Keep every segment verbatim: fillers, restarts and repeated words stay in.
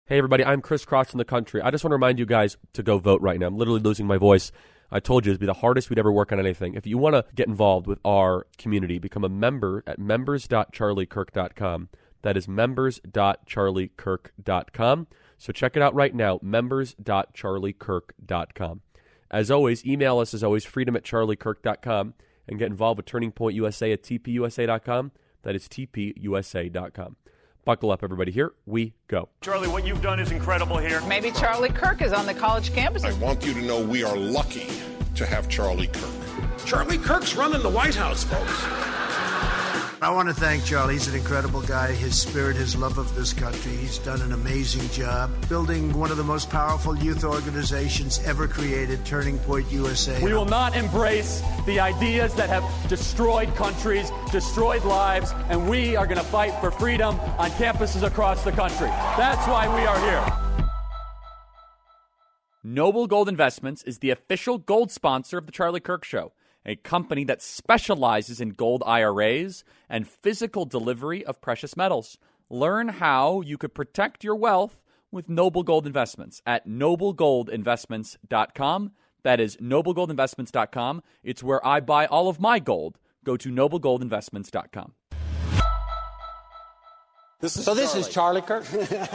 Hey, everybody, I'm Chris Cross from the country. I just want to remind you guys to go vote right now. I'm literally losing my voice. I told you it'd be the hardest we'd ever work on anything. If you want to get involved with our community, become a member at members dot charlie kirk dot com. That is members dot charlie kirk dot com. So check it out right now, members dot charlie kirk dot com. As always, email us, as always, freedom at charlie kirk dot com, and get involved with Turning Point U S A at t p u s a dot com. That is t p u s a dot com. Buckle up, everybody. Here we go. Charlie, what you've done is incredible here. Maybe Charlie Kirk is on the college campuses. I want you to know we are lucky to have Charlie Kirk. Charlie Kirk's running the White House, folks. I want to thank Charlie. He's an incredible guy. His spirit, his love of this country. He's done an amazing job building one of the most powerful youth organizations ever created, Turning Point U S A. We will not embrace the ideas that have destroyed countries, destroyed lives, and we are going to fight for freedom on campuses across the country. That's why we are here. Noble Gold Investments is the official gold sponsor of The Charlie Kirk Show, a company that specializes in gold I R As and physical delivery of precious metals. Learn how you could protect your wealth with Noble Gold Investments at noble gold investments dot com. That is noble gold investments dot com. It's where I buy all of my gold. Go to noble gold investments dot com. This is so this Charlie. is Charlie Kirk?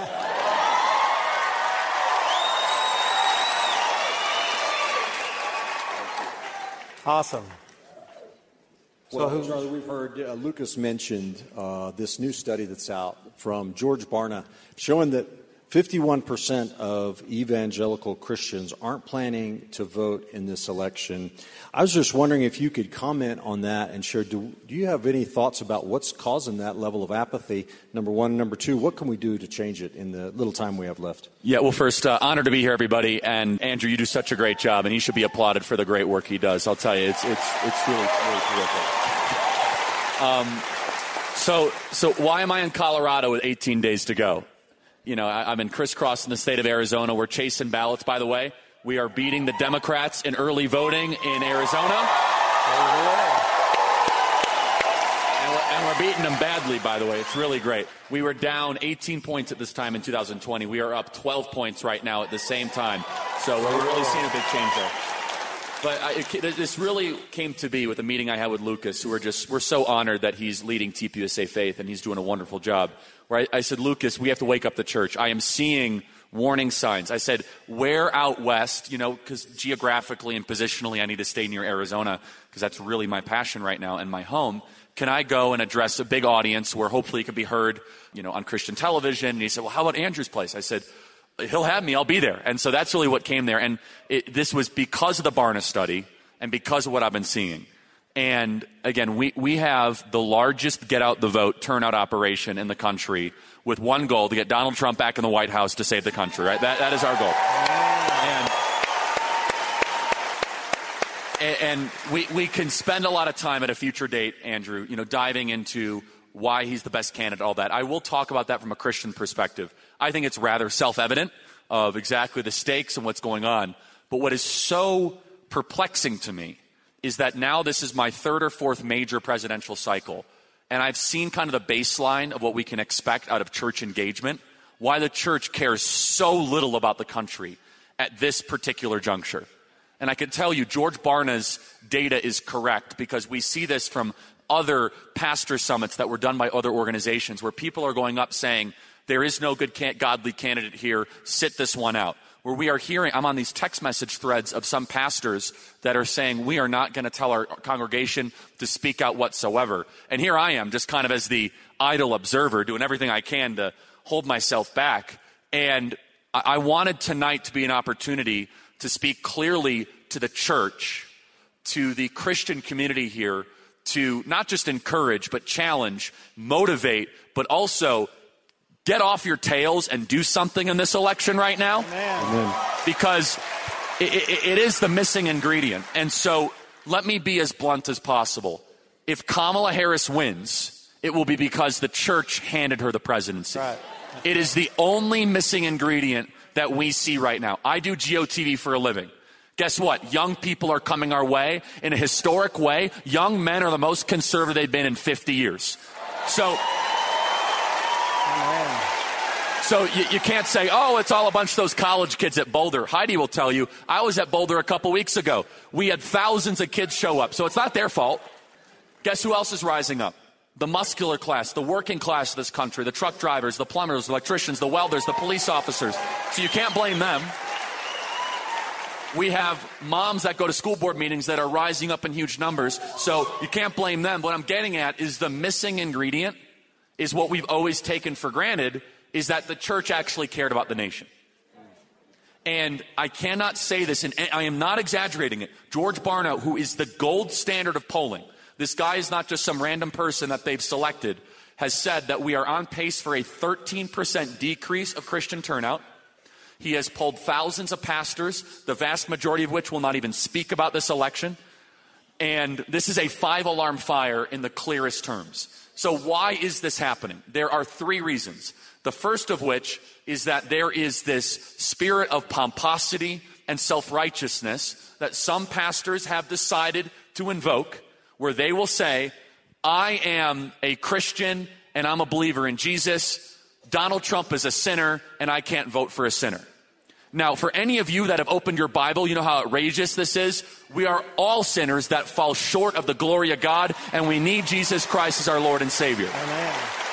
Awesome. Well, so Charlie, we've heard uh, Lucas mentioned uh, this new study that's out from George Barna showing that fifty-one percent of evangelical Christians aren't planning to vote in this election. I was just wondering if you could comment on that and share, do, do you have any thoughts about what's causing that level of apathy, number one? Number two, what can we do to change it in the little time we have left? Yeah, well, first, uh, honored to be here, everybody. And Andrew, you do such a great job, and he should be applauded for the great work he does. I'll tell you, it's it's it's really, really terrific. Um, so, so why am I in Colorado with eighteen days to go? You know, I, I'm in crisscrossing the state of Arizona. We're chasing ballots, by the way. We are beating the Democrats in early voting in Arizona. And we're, and we're beating them badly, by the way. It's really great. We were down eighteen points at this time in two thousand twenty. We are up twelve points right now at the same time. So we're really seeing a big change there. But I, it, this really came to be with a meeting I had with Lucas, who we're just, we're so honored that he's leading T P U S A Faith, and he's doing a wonderful job. Where I, I said, Lucas, we have to wake up the church. I am seeing warning signs. I said, where out west, you know, because geographically and positionally I need to stay near Arizona because that's really my passion right now and my home. Can I go and address a big audience where hopefully it can be heard, you know, on Christian television? And he said, well, how about Andrew's place? I said, he'll have me. I'll be there. And so that's really what came there. And it, this was because of the Barna study and because of what I've been seeing. And again, we, we have the largest get out the vote turnout operation in the country with one goal: to get Donald Trump back in the White House to save the country, right? That, that is our goal. And, and we, we can spend a lot of time at a future date, Andrew, you know, diving into why he's the best candidate, all that. I will talk about that from a Christian perspective. I think it's rather self-evident of exactly the stakes and what's going on. But what is so perplexing to me is that now this is my third or fourth major presidential cycle, and I've seen kind of the baseline of what we can expect out of church engagement, why the church cares so little about the country at this particular juncture. And I can tell you, George Barna's data is correct, because we see this from other pastor summits that were done by other organizations where people are going up saying, there is no good can- godly candidate here, sit this one out. Where we are hearing, I'm on these text message threads of some pastors that are saying, we are not going to tell our congregation to speak out whatsoever. And here I am, just kind of as the idle observer, doing everything I can to hold myself back. And I, I wanted tonight to be an opportunity to speak clearly to the church, to the Christian community here, to not just encourage, but challenge, motivate, but also get off your tails and do something in this election right now. Amen. Because it, it, it is the missing ingredient. And so let me be as blunt as possible. If Kamala Harris wins, it will be because the church handed her the presidency. Right. It is the only missing ingredient that we see right now. I do G O T V for a living. Guess what? Young people are coming our way in a historic way. Young men are the most conservative they've been in fifty years. So... So you, you can't say, oh, it's all a bunch of those college kids at Boulder. Heidi will tell you, I was at Boulder a couple weeks ago. We had thousands of kids show up, so it's not their fault. Guess who else is rising up? The muscular class, the working class of this country, the truck drivers, the plumbers, the electricians, the welders, the police officers. So you can't blame them. We have moms that go to school board meetings that are rising up in huge numbers, so you can't blame them. What I'm getting at is the missing ingredient is what we've always taken for granted, is that the church actually cared about the nation. And I cannot say this, and I am not exaggerating it. George Barna, who is the gold standard of polling, this guy is not just some random person that they've selected, has said that we are on pace for a thirteen percent decrease of Christian turnout. He has polled thousands of pastors, the vast majority of which will not even speak about this election. And this is a five-alarm fire in the clearest terms. So why is this happening? There are three reasons. The first of which is that there is this spirit of pomposity and self-righteousness that some pastors have decided to invoke, where they will say, I am a Christian and I'm a believer in Jesus. Donald Trump is a sinner and I can't vote for a sinner. Now, for any of you that have opened your Bible, you know how outrageous this is. We are all sinners that fall short of the glory of God, and we need Jesus Christ as our Lord and Savior. Amen.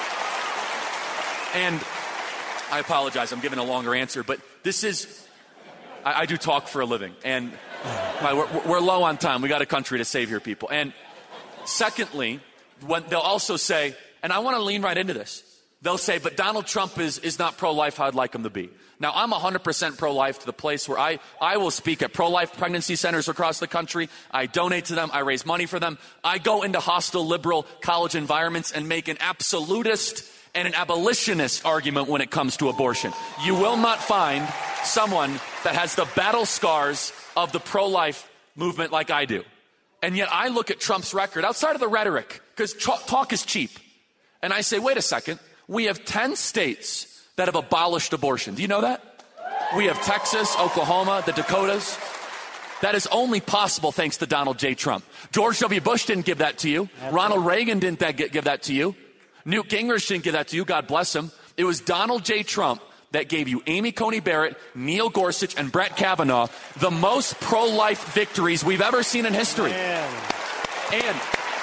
And I apologize, I'm giving a longer answer, but this is, I, I do talk for a living, and we're, we're low on time. We got a country to save here, people. And secondly, when they'll also say, and I want to lean right into this, they'll say, but Donald Trump is, is not pro-life how I'd like him to be. Now, I'm one hundred percent pro-life to the place where I, I will speak at pro-life pregnancy centers across the country. I donate to them. I raise money for them. I go into hostile liberal college environments and make an absolutist and an abolitionist argument when it comes to abortion. You will not find someone that has the battle scars of the pro-life movement like I do. And yet I look at Trump's record outside of the rhetoric, because talk is cheap. And I say, wait a second. We have ten states that have abolished abortion. Do you know that? We have Texas, Oklahoma, the Dakotas. That is only possible thanks to Donald J. Trump. George W. Bush didn't give that to you. Ronald Reagan didn't that give that to you. Newt Gingrich didn't give that to you. God bless him. It was Donald J. Trump that gave you Amy Coney Barrett, Neil Gorsuch, and Brett Kavanaugh the most pro-life victories we've ever seen in history. And, and,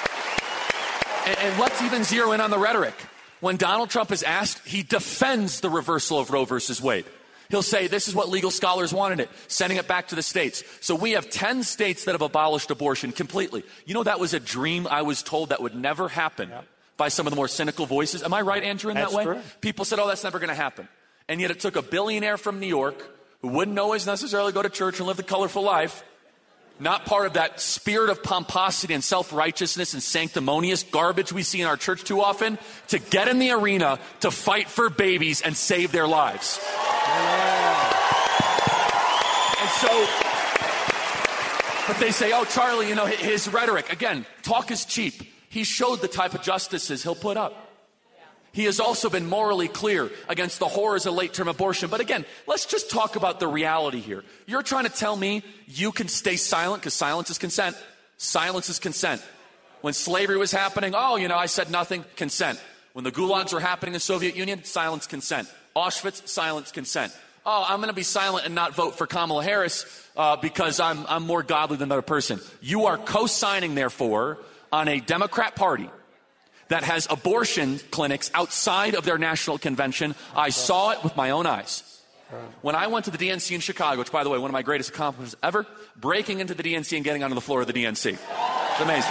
and let's even zero in on the rhetoric. When Donald Trump is asked, he defends the reversal of Roe versus Wade. He'll say, this is what legal scholars wanted it, sending it back to the states. So we have ten states that have abolished abortion completely. You know, that was a dream I was told that would never happen yep. by some of the more cynical voices. Am I right, Andrew, in that's that way? True. People said, oh, that's never going to happen. And yet it took a billionaire from New York who wouldn't always necessarily go to church and live the colorful life, not part of that spirit of pomposity and self-righteousness and sanctimonious garbage we see in our church too often, to get in the arena to fight for babies and save their lives. Yeah. And so, but they say, oh, Charlie, you know, his rhetoric, again, talk is cheap. He showed the type of justices he'll put up. He has also been morally clear against the horrors of late-term abortion. But again, let's just talk about the reality here. You're trying to tell me you can stay silent because silence is consent. Silence is consent. When slavery was happening, oh, you know, I said nothing, consent. When the gulags were happening in the Soviet Union, silence, consent. Auschwitz, silence, consent. Oh, I'm going to be silent and not vote for Kamala Harris uh, because I'm, I'm more godly than another person. You are co-signing, therefore, on a Democrat Party that has abortion clinics outside of their national convention. I saw it with my own eyes. When I went to the D N C in Chicago, which, by the way, one of my greatest accomplishments ever, breaking into the D N C and getting onto the floor of the D N C. It's amazing.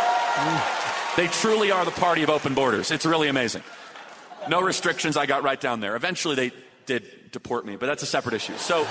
They truly are the party of open borders. It's really amazing. No restrictions. I got right down there. Eventually, they did deport me, but that's a separate issue. So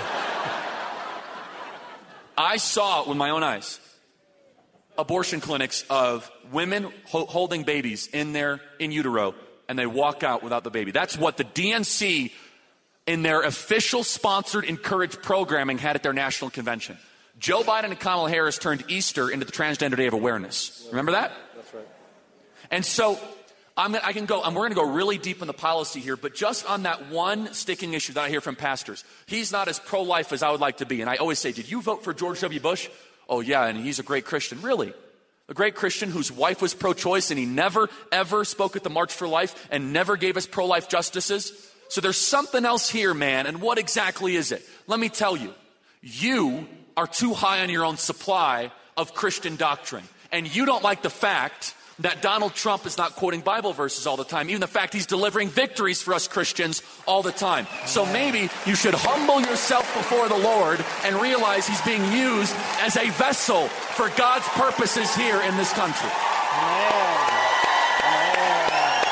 I saw it with my own eyes. Abortion clinics of women ho- holding babies in their in utero, and they walk out without the baby. That's what the D N C in their official sponsored encouraged programming had at their national convention. Joe Biden and Kamala Harris turned Easter into the Transgender Day of Awareness. Remember that? That's right. And so I'm gonna, I can go, and we're going to go really deep in the policy here, but just on that one sticking issue that I hear from pastors, he's not as pro-life as I would like to be. And I always say, did you vote for George W. Bush? Oh, yeah, and he's a great Christian. Really? A great Christian whose wife was pro-choice and he never, ever spoke at the March for Life and never gave us pro-life justices? So there's something else here, man. And what exactly is it? Let me tell you. You are too high on your own supply of Christian doctrine. And you don't like the fact that Donald Trump is not quoting Bible verses all the time. Even the fact he's delivering victories for us Christians all the time. So maybe you should humble yourself before the Lord and realize he's being used as a vessel for God's purposes here in this country. Amen. Amen.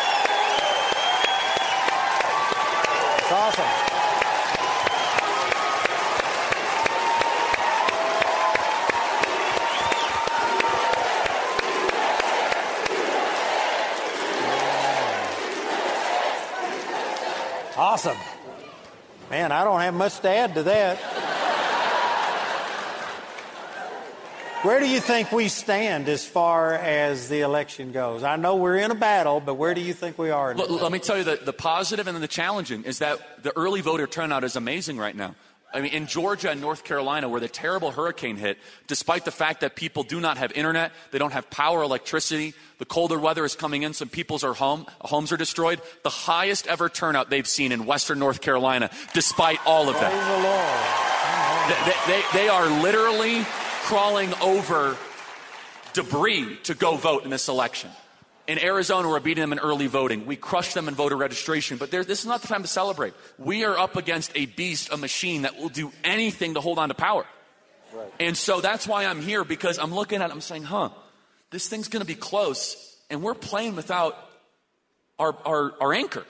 It's awesome. Awesome. Man, I don't have much to add to that. Where do you think we stand as far as the election goes? I know we're in a battle, but where do you think we are? In L- let me tell you, the, the positive and the challenging is that the early voter turnout is amazing right now. I mean, in Georgia and North Carolina, where the terrible hurricane hit, despite the fact that people do not have internet, they don't have power, electricity, the colder weather is coming in, some people's are home, homes are destroyed, the highest ever turnout they've seen in western North Carolina, despite all of that. They, they, they are literally crawling over debris to go vote in this election. In Arizona, we're beating them in early voting. We crushed them in voter registration. But there, this is not the time to celebrate. We are up against a beast, a machine that will do anything to hold on to power. Right. And so that's why I'm here, because I'm looking at it, I'm saying, huh, this thing's going to be close, and we're playing without our, our, our anchor.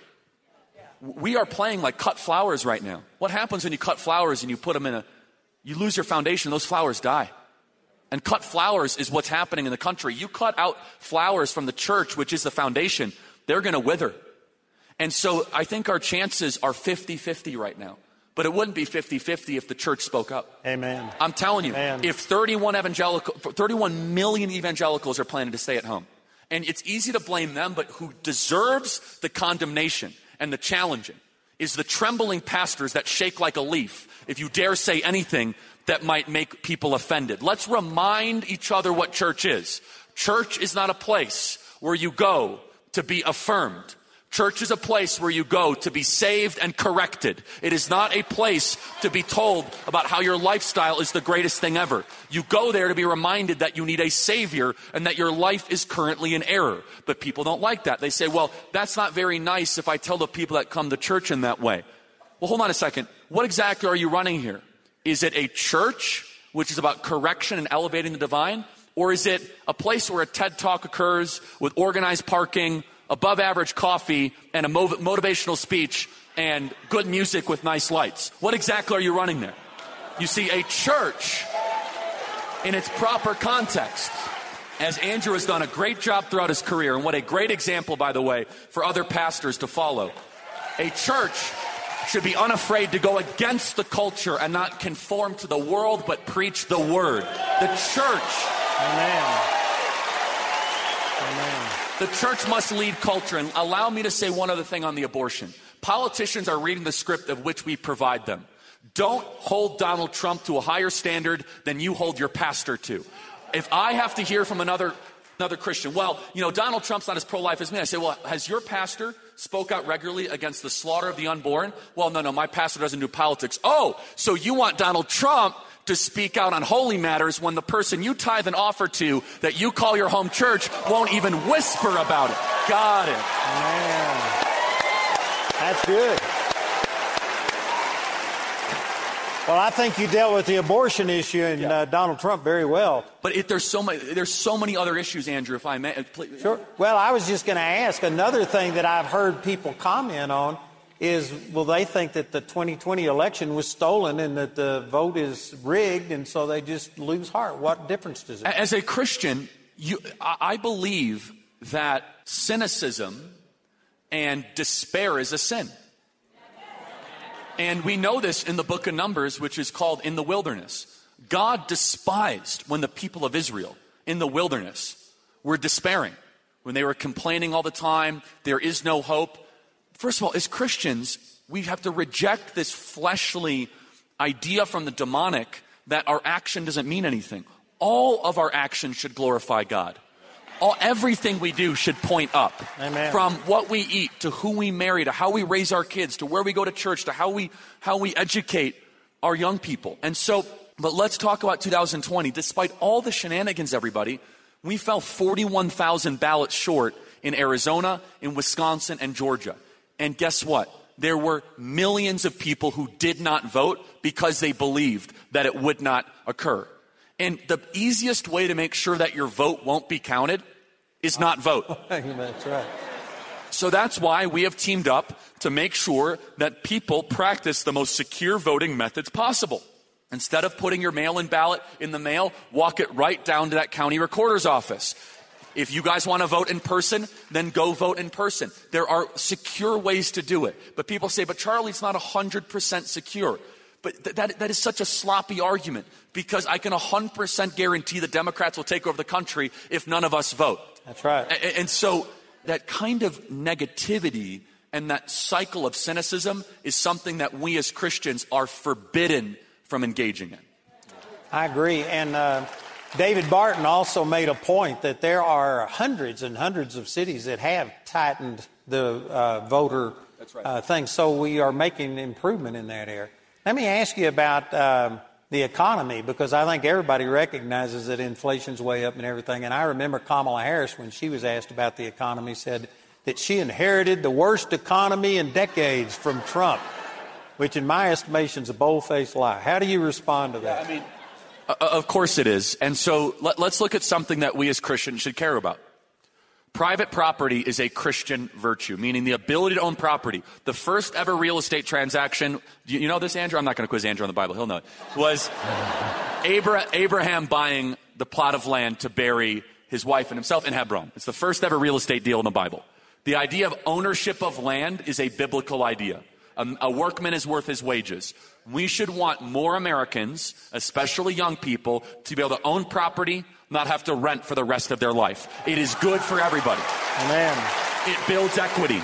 We are playing like cut flowers right now. What happens when you cut flowers and you put them in a, you lose your foundation, those flowers die. And cut flowers is what's happening in the country. You cut out flowers from the church, which is the foundation, they're going to wither. And so I think our chances are fifty-fifty right now. But it wouldn't be fifty-fifty if the church spoke up. Amen. I'm telling you, Amen. if thirty-one evangelical, thirty-one million evangelicals are planning to stay at home, and it's easy to blame them, but who deserves the condemnation and the challenging is the trembling pastors that shake like a leaf if you dare say anything that might make people offended. Let's remind each other what church is. Church is not a place where you go to be affirmed. Church is a place where you go to be saved and corrected. It is not a place to be told about how your lifestyle is the greatest thing ever. You go there to be reminded that you need a savior and that your life is currently in error. But people don't like that. They say, well, that's not very nice if I tell the people that come to church in that way. Well, hold on a second. What exactly are you running here? Is it a church, which is about correction and elevating the divine? Or is it a place where a TED Talk occurs with organized parking, above average coffee, and a mov- motivational speech, and good music with nice lights? What exactly are you running there? You see, a church in its proper context, as Andrew has done a great job throughout his career, and what a great example, by the way, for other pastors to follow. A church should be unafraid to go against the culture and not conform to the world, but preach the word. The church. Amen. Amen. The church must lead culture. And allow me to say one other thing on the abortion. Politicians are reading the script of which we provide them. Don't hold Donald Trump to a higher standard than you hold your pastor to. If I have to hear from another another Christian, well, you know, Donald Trump's not as pro-life as me. I say, well, has your pastor spoke out regularly against the slaughter of the unborn? Well, no, no, my pastor doesn't do politics. Oh, so you want Donald Trump to speak out on holy matters when the person you tithe and offer to that you call your home church won't even whisper about it. Got it. Man, that's good. Well, I think you dealt with the abortion issue and yeah. uh, Donald Trump very well. But it, there's so many, there's so many other issues, Andrew. If I may, please. Sure. Well, I was just going to ask another thing that I've heard people comment on is, well, they think that the twenty twenty election was stolen and that the vote is rigged, and so they just lose heart. What difference does it make? As a Christian, you, I believe that cynicism and despair is a sin. And we know this in the book of Numbers, which is called In the Wilderness. God despised when the people of Israel in the wilderness were despairing, when they were complaining all the time, there is no hope. First of all, as Christians, we have to reject this fleshly idea from the demonic that our action doesn't mean anything. All of our actions should glorify God. all, everything we do should point up. Amen. From what we eat, to who we marry, to how we raise our kids, to where we go to church, to how we how we educate our young people. And so, but let's talk about two thousand twenty. Despite all the shenanigans, everybody, we fell forty-one thousand ballots short in Arizona, in Wisconsin, and Georgia. And guess what? There were millions of people who did not vote because they believed that it would not occur. And the easiest way to make sure that your vote won't be counted is not vote. That's right. So that's why we have teamed up to make sure that people practice the most secure voting methods possible. Instead of putting your mail-in ballot in the mail, walk it right down to that county recorder's office. If you guys want to vote in person, then go vote in person. There are secure ways to do it. But people say, but Charlie, it's not one hundred percent secure. But th- that, that is such a sloppy argument, because I can one hundred percent guarantee the Democrats will take over the country if none of us vote. That's right. A- and so that kind of negativity and that cycle of cynicism is something that we as Christians are forbidden from engaging in. I agree. And uh, David Barton also made a point that there are hundreds and hundreds of cities that have tightened the uh, voter That's right. uh, thing. So we are making improvement in that area. Let me ask you about um, the economy, because I think everybody recognizes that inflation's way up and everything. And I remember Kamala Harris, when she was asked about the economy, said that she inherited the worst economy in decades from Trump, which in my estimation is a bold-faced lie. How do you respond to that? Yeah, I mean, uh, of course it is. And so let, let's look at something that we as Christians should care about. Private property is a Christian virtue, meaning the ability to own property. The first ever real estate transaction, you, you know this, Andrew? I'm not going to quiz Andrew on the Bible. He'll know it. Was Abra- Abraham buying the plot of land to bury his wife and himself in Hebron. It's the first ever real estate deal in the Bible. The idea of ownership of land is a biblical idea. A, a workman is worth his wages. We should want more Americans, especially young people, to be able to own property, not have to rent for the rest of their life. It is good for everybody. Amen. It builds equity.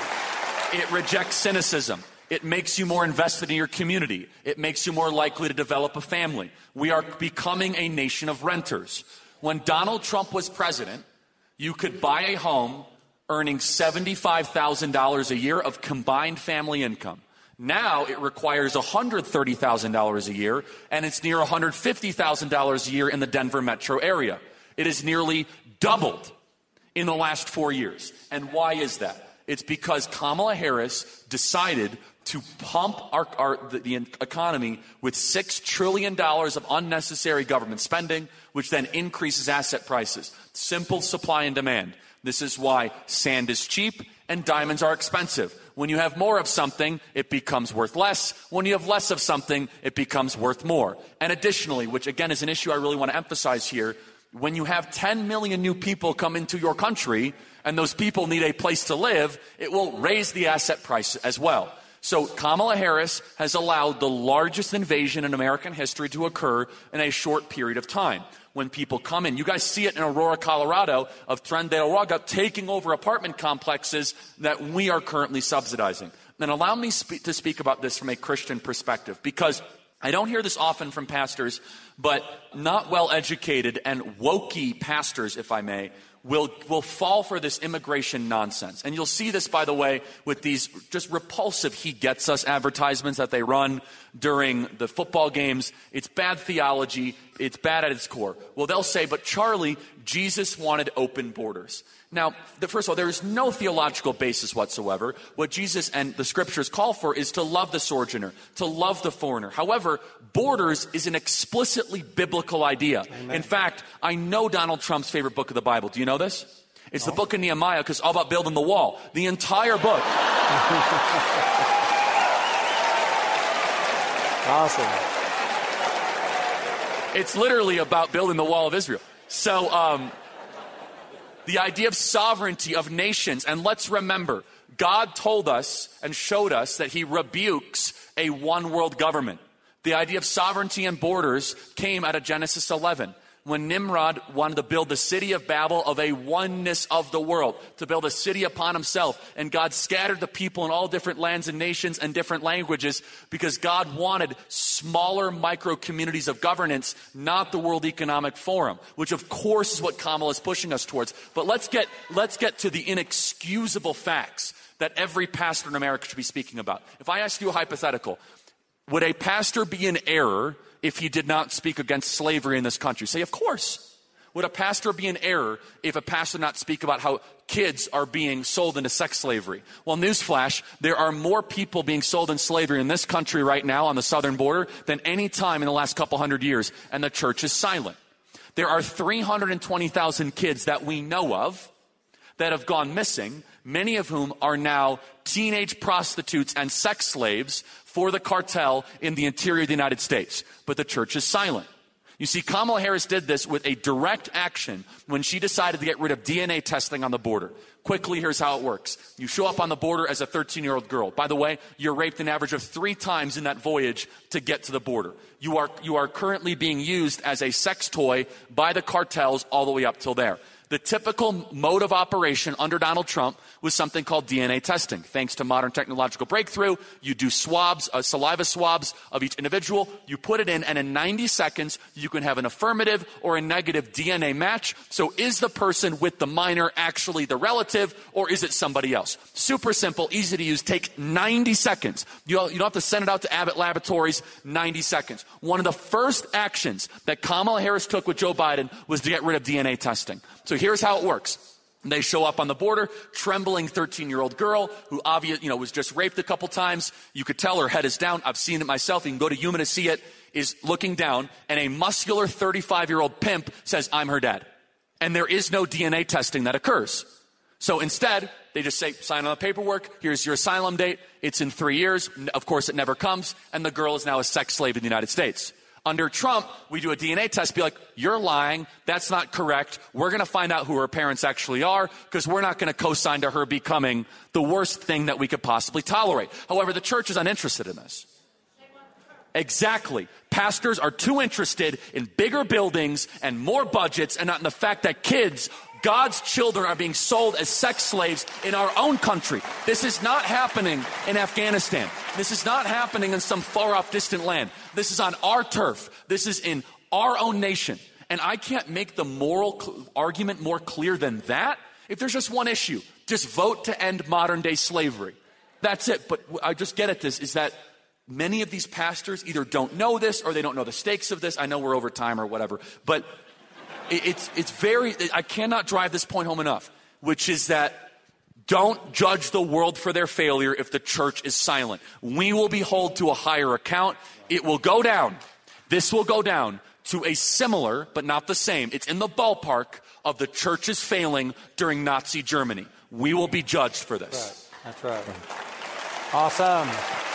It rejects cynicism. It makes you more invested in your community. It makes you more likely to develop a family. We are becoming a nation of renters. When Donald Trump was president, you could buy a home earning seventy-five thousand dollars a year of combined family income. Now it requires one hundred thirty thousand dollars a year, and it's near one hundred fifty thousand dollars a year in the Denver metro area. It has nearly doubled in the last four years. And why is that? It's because Kamala Harris decided to pump our, our the, the economy with six trillion dollars of unnecessary government spending, which then increases asset prices. Simple supply and demand. This is why sand is cheap and diamonds are expensive. When you have more of something, it becomes worth less. When you have less of something, it becomes worth more. And additionally, which again is an issue I really want to emphasize here, when you have ten million new people come into your country and those people need a place to live, it will raise the asset price as well. So Kamala Harris has allowed the largest invasion in American history to occur in a short period of time. When people come in, you guys see it in Aurora, Colorado, of Tren de Aragua taking over apartment complexes that we are currently subsidizing. And allow me spe- to speak about this from a Christian perspective, because I don't hear this often from pastors, but not well-educated and wokey pastors, if I may, will will fall for this immigration nonsense. And you'll see this, by the way, with these just repulsive He Gets Us advertisements that they run during the football games. It's bad theology. It's bad at its core. Well, they'll say, but Charlie, Jesus wanted open borders. Now, the, first of all, there is no theological basis whatsoever. What Jesus and the scriptures call for is to love the sojourner, to love the foreigner. However, borders is an explicitly biblical idea. Amen. In fact, I know Donald Trump's favorite book of the Bible. Do you know this? It's oh. the book of Nehemiah, because it's all about building the wall. The entire book. Awesome. It's literally about building the wall of Israel. So, um... the idea of sovereignty of nations. And let's remember, God told us and showed us that he rebukes a one world government. The idea of sovereignty and borders came out of Genesis eleven. when Nimrod wanted to build the city of Babel of a oneness of the world, to build a city upon himself. And God scattered the people in all different lands and nations and different languages because God wanted smaller micro communities of governance, not the World Economic Forum, which of course is what Kamala is pushing us towards. But let's get, let's get to the inexcusable facts that every pastor in America should be speaking about. If I ask you a hypothetical, would a pastor be in error if he did not speak against slavery in this country? Say, of course. Would a pastor be in error if a pastor did not speak about how kids are being sold into sex slavery? Well, newsflash, there are more people being sold in slavery in this country right now on the southern border than any time in the last couple hundred years, and the church is silent. There are three hundred twenty thousand kids that we know of that have gone missing, many of whom are now teenage prostitutes and sex slaves for the cartel in the interior of the United States. But the church is silent. You see, Kamala Harris did this with a direct action when she decided to get rid of D N A testing on the border. Quickly, here's how it works. You show up on the border as a thirteen-year-old girl. By the way, you're raped an average of three times in that voyage to get to the border. You are, you are currently being used as a sex toy by the cartels all the way up till there. The typical mode of operation under Donald Trump was something called D N A testing. Thanks to modern technological breakthrough, you do swabs, uh, saliva swabs of each individual, you put it in, and in ninety seconds, you can have an affirmative or a negative D N A match. So is the person with the minor actually the relative, or is it somebody else? Super simple, easy to use, take ninety seconds. You don't, you don't have to send it out to Abbott Laboratories, ninety seconds. One of the first actions that Kamala Harris took with Joe Biden was to get rid of D N A testing. So here's how it works. They show up on the border, trembling thirteen-year-old girl who obviously, you know, was just raped a couple times. You could tell her head is down. I've seen it myself. You can go to Yuma to see it. Is looking down, and a muscular thirty-five-year-old pimp says, "I'm her dad." And there is no D N A testing that occurs. So instead, they just say, sign on the paperwork. Here's your asylum date. It's in three years. Of course, it never comes. And the girl is now a sex slave in the United States. Under Trump, we do a D N A test, be like, you're lying, that's not correct, we're going to find out who her parents actually are, because we're not going to co-sign to her becoming the worst thing that we could possibly tolerate. However, the church is uninterested in this. Exactly. Pastors are too interested in bigger buildings and more budgets, and not in the fact that kids, God's children, are being sold as sex slaves in our own country. This is not happening in Afghanistan. This is not happening in some far-off distant land. This is on our turf. This is in our own nation. And I can't make the moral cl- argument more clear than that. If there's just one issue, just vote to end modern-day slavery. That's it. But I just get at this is that many of these pastors either don't know this or they don't know the stakes of this. I know we're over time or whatever. But It's, it's very, I cannot drive this point home enough, which is that don't judge the world for their failure if the church is silent. We will be held to a higher account. It will go down. This will go down to a similar, but not the same. It's in the ballpark of the church's failing during Nazi Germany. We will be judged for this. That's right. That's right. Awesome.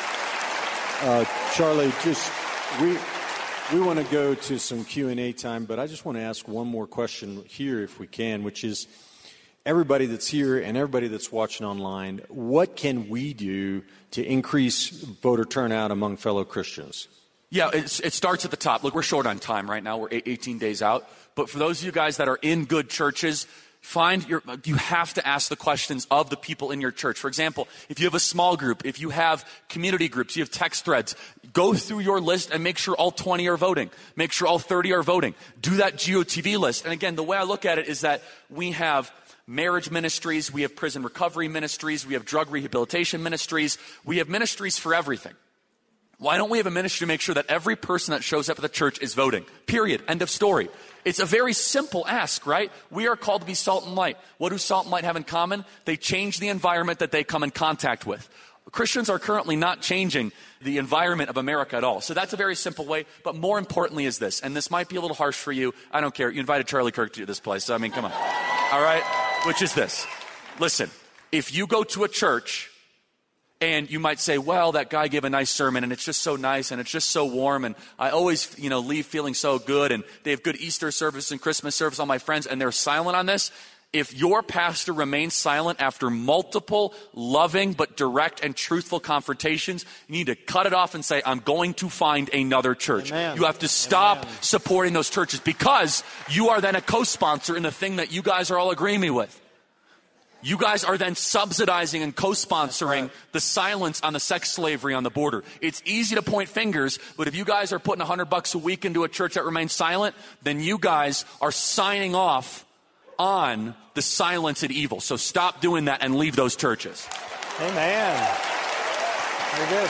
Uh, Charlie, just, we... We want to go to some Q and A time, but I just want to ask one more question here if we can, which is everybody that's here and everybody that's watching online, what can we do to increase voter turnout among fellow Christians? Yeah, it's, it starts at the top. Look, we're short on time right now. We're eighteen days out. But for those of you guys that are in good churches, find your, you have to ask the questions of the people in your church. For example, if you have a small group, if you have community groups, you have text threads, go through your list and make sure all twenty are voting. Make sure all thirty are voting. Do that G O T V list. And again, the way I look at it is that we have marriage ministries, we have prison recovery ministries, we have drug rehabilitation ministries, we have ministries for everything. Why don't we have a ministry to make sure that every person that shows up at the church is voting? Period. End of story. It's a very simple ask, right? We are called to be salt and light. What do salt and light have in common? They change the environment that they come in contact with. Christians are currently not changing the environment of America at all. So that's a very simple way. But more importantly is this, and this might be a little harsh for you. I don't care. You invited Charlie Kirk to this place. So, I mean, come on. All right? Which is this. Listen, if you go to a church and you might say, well, that guy gave a nice sermon and it's just so nice and it's just so warm and I always, you know, leave feeling so good and they have good Easter service and Christmas service, all my friends, and they're silent on this. If your pastor remains silent after multiple loving but direct and truthful confrontations, you need to cut it off and say, I'm going to find another church. Amen. You have to stop Amen. supporting those churches because you are then a co-sponsor in the thing that you guys are all agreeing me with. You guys are then subsidizing and co-sponsoring right. the silence on the sex slavery on the border. It's easy to point fingers, but if you guys are putting a hundred bucks a week into a church that remains silent, then you guys are signing off on the silence and evil. So stop doing that and leave those churches. Amen. Very good.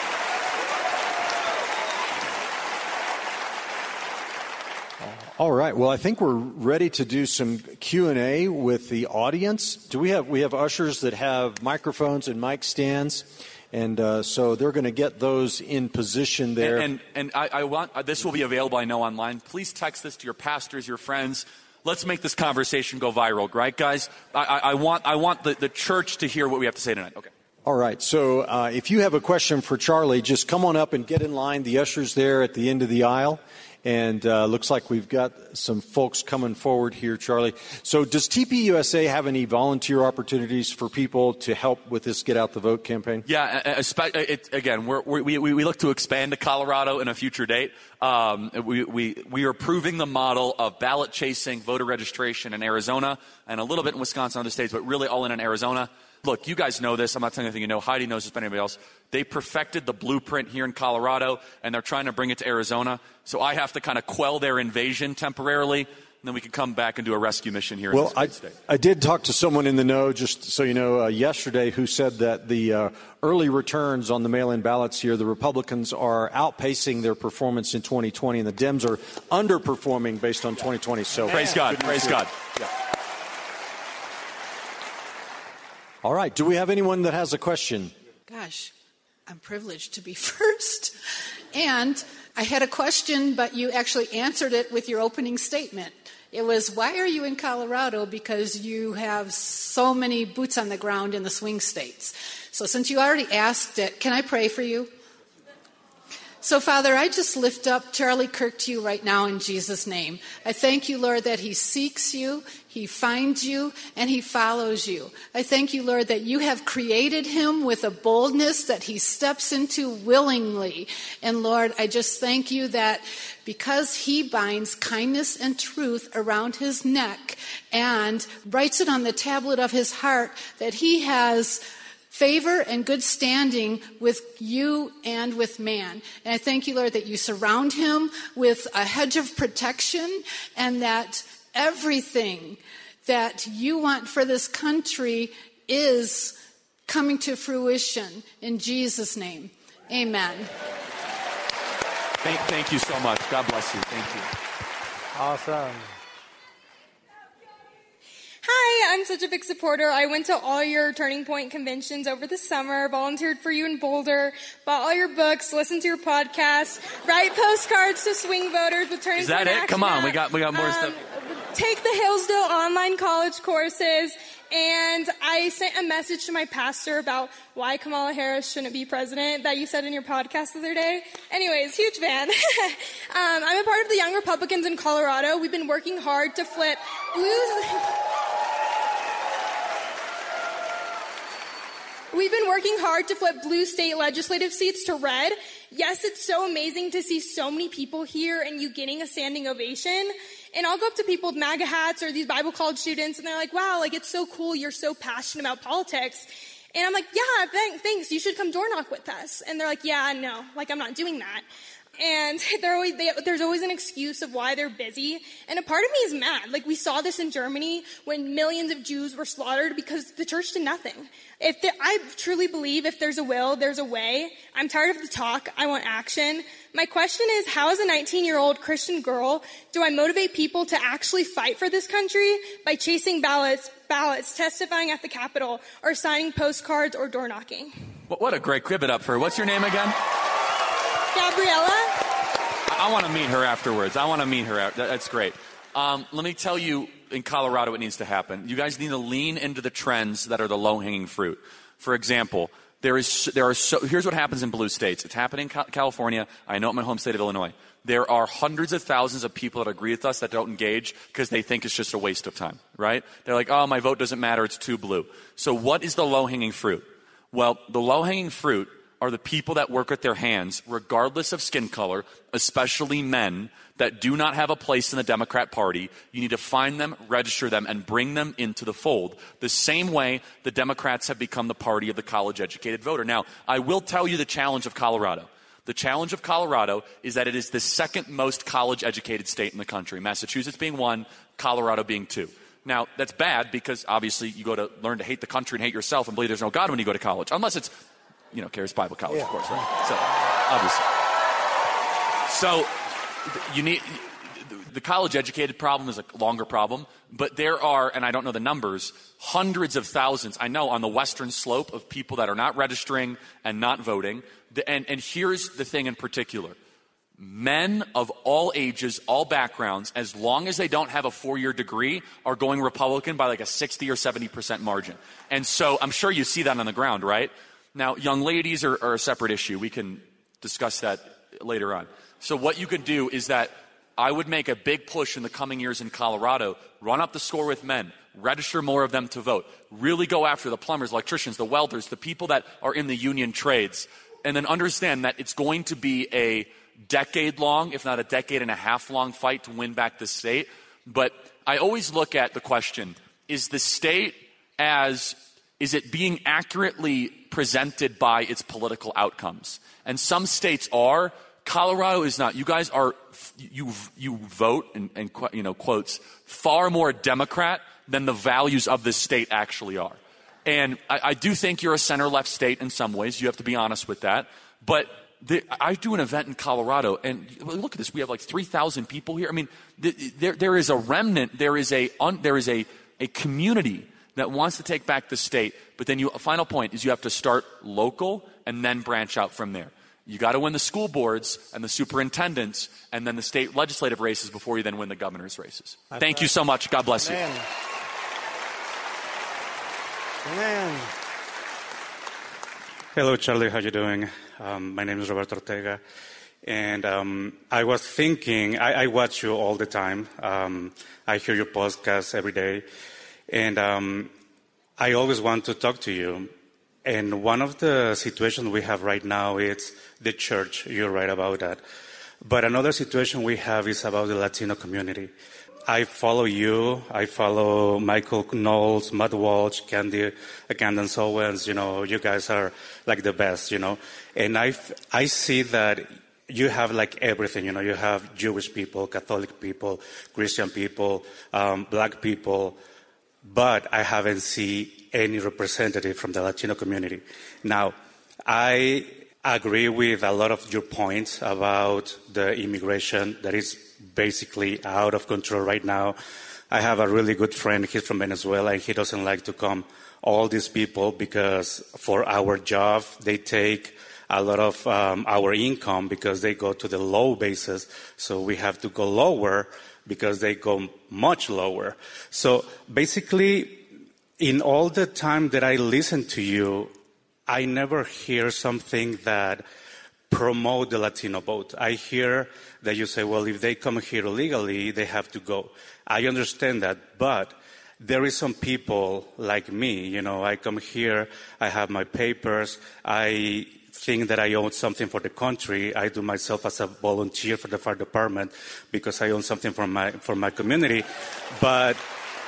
All right. Well, I think we're ready to do some Q and A with the audience. Do we have we have ushers that have microphones and mic stands, and uh, so they're going to get those in position there. And and, and I, I want uh, this will be available, I know, online. Please text this to your pastors, your friends. Let's make this conversation go viral, right, guys? I, I, I want I want the, the church to hear what we have to say tonight. Okay. All right. So uh, if you have a question for Charlie, just come on up and get in line. The ushers there at the end of the aisle. And uh, looks like we've got some folks coming forward here, Charlie. So does T P U S A have any volunteer opportunities for people to help with this Get Out the Vote campaign? Yeah, it, again, we're, we, we, we look to expand to Colorado in a future date. Um, we, we, we are proving the model of ballot chasing, voter registration in Arizona, and a little bit in Wisconsin and other states, but really all in in Arizona. Look, you guys know this. I'm not telling you anything you know. Heidi knows this better than anybody else. They perfected the blueprint here in Colorado, and they're trying to bring it to Arizona. So I have to kind of quell their invasion temporarily, and then we can come back and do a rescue mission here well, in this state. I, I did talk to someone in the know, just so you know, uh, yesterday who said that the uh, early returns on the mail-in ballots here, the Republicans are outpacing their performance in twenty twenty, and the Dems are underperforming based on twenty twenty. So praise God. Praise God. Yeah. All right. Do we have anyone that has a question? Gosh, I'm privileged to be first. And I had a question, but you actually answered it with your opening statement. It was, why are you in Colorado? Because you have so many boots on the ground in the swing states. So since you already asked it, can I pray for you? So, Father, I just lift up Charlie Kirk to you right now in Jesus' name. I thank you, Lord, that he seeks you, he finds you, and he follows you. I thank you, Lord, that you have created him with a boldness that he steps into willingly. And, Lord, I just thank you that because he binds kindness and truth around his neck and writes it on the tablet of his heart, that he has favor and good standing with you and with man. And I thank you, Lord, that you surround him with a hedge of protection and that everything that you want for this country is coming to fruition. In Jesus' name, amen. Thank, thank you so much. God bless you. Thank you. Awesome. Hi, I'm such a big supporter. I went to all your Turning Point conventions over the summer, volunteered for you in Boulder, bought all your books, listened to your podcast, write postcards to swing voters with Turning Point. Is that it? Come on, we got we got more um, stuff. Take the Hillsdale online college courses, and I sent a message to my pastor about why Kamala Harris shouldn't be president that you said in your podcast the other day. Anyways, huge fan. um, I'm a part of the Young Republicans in Colorado. We've been working hard to flip blues. We've been working hard to flip blue state legislative seats to red. Yes, it's so amazing to see so many people here and you getting a standing ovation. And I'll go up to people with MAGA hats or these Bible college students, and they're like, wow, like, it's so cool. You're so passionate about politics. And I'm like, yeah, th- thanks. You should come door knock with us. And they're like, yeah, no, like, I'm not doing that. And they're always, they, there's always an excuse of why they're busy. And a part of me is mad. Like, we saw this in Germany when millions of Jews were slaughtered because the church did nothing. If the, I truly believe if there's a will, there's a way. I'm tired of the talk. I want action. My question is, how as a nineteen-year-old Christian girl do I motivate people to actually fight for this country by chasing ballots, ballots, testifying at the Capitol, or signing postcards or door knocking? What a great crib it up for. What's your name again? Gabriella. I want to meet her afterwards. I want to meet her. That's great. Um, let me tell you, in Colorado, what needs to happen. You guys need to lean into the trends that are the low-hanging fruit. For example, There is, there are so, here's what happens in blue states. It's happening in California. I know it in my home state of Illinois. There are hundreds of thousands of people that agree with us that don't engage because they think it's just a waste of time, right? They're like, oh, my vote doesn't matter. It's too blue. So what is the low-hanging fruit? Well, the low-hanging fruit are the people that work with their hands, regardless of skin color, especially men that do not have a place in the Democrat Party. You need to find them, register them, and bring them into the fold. The same way the Democrats have become the party of the college-educated voter. Now, I will tell you the challenge of Colorado. The challenge of Colorado is that it is the second most college-educated state in the country, Massachusetts being one, Colorado being two. Now, that's bad because obviously you go to learn to hate the country and hate yourself and believe there's no God when you go to college, unless it's, you know, Charis Bible College, yeah. Of course, right? So, obviously. So, you need, the college-educated problem is a longer problem, but there are, and I don't know the numbers, hundreds of thousands, I know, on the western slope of people that are not registering and not voting. And, and here's the thing in particular. Men of all ages, all backgrounds, as long as they don't have a four-year degree, are going Republican by like a sixty or seventy percent margin. And so I'm sure you see that on the ground, right? Now, young ladies are, are a separate issue. We can discuss that later on. So what you could do is that I would make a big push in the coming years in Colorado, run up the score with men, register more of them to vote, really go after the plumbers, electricians, the welders, the people that are in the union trades, and then understand that it's going to be a decade-long, if not a decade and a half-long fight to win back the state. But I always look at the question, is the state as, is it being accurately presented by its political outcomes? And some states are. Colorado is not. You guys are, you you vote, in, in you know, quotes, far more Democrat than the values of this state actually are. And I, I do think you're a center-left state in some ways. You have to be honest with that. But the, I do an event in Colorado, and look at this. We have like three thousand people here. I mean, the, there there is a remnant. There is a un, there is a a community that wants to take back the state. But then you, a final point is you have to start local and then branch out from there. You got to win the school boards and the superintendents and then the state legislative races before you then win the governor's races. That's Thank right. you so much. God bless Amen. you. Amen. Hello, Charlie. How you doing? Um, my name is Roberto Ortega. And um, I was thinking, I, I watch you all the time. Um, I hear your podcast every day. And um, I always want to talk to you. And one of the situations we have right now is the church. You're right about that. But another situation we have is about the Latino community. I follow you. I follow Michael Knowles, Matt Walsh, Candy, Candace Owens. You know, you guys are like the best, you know. And I, I see that you have like everything, you know. You have Jewish people, Catholic people, Christian people, um, black people. But I haven't seen any representative from the Latino community. Now, I agree with a lot of your points about the immigration that is basically out of control right now. I have a really good friend. He's from Venezuela, and he doesn't like to come. All these people, because for our job, they take a lot of um, our income because they go to the low basis. So we have to go lower because they go much lower. So basically, in all the time that I listen to you, I never hear something that promote the Latino vote. I hear that you say, well, if they come here illegally, they have to go. I understand that, but there is some people like me, you know, I come here, I have my papers, I think that I own something for the country. I do myself as a volunteer for the fire department because I own something for my for my community. But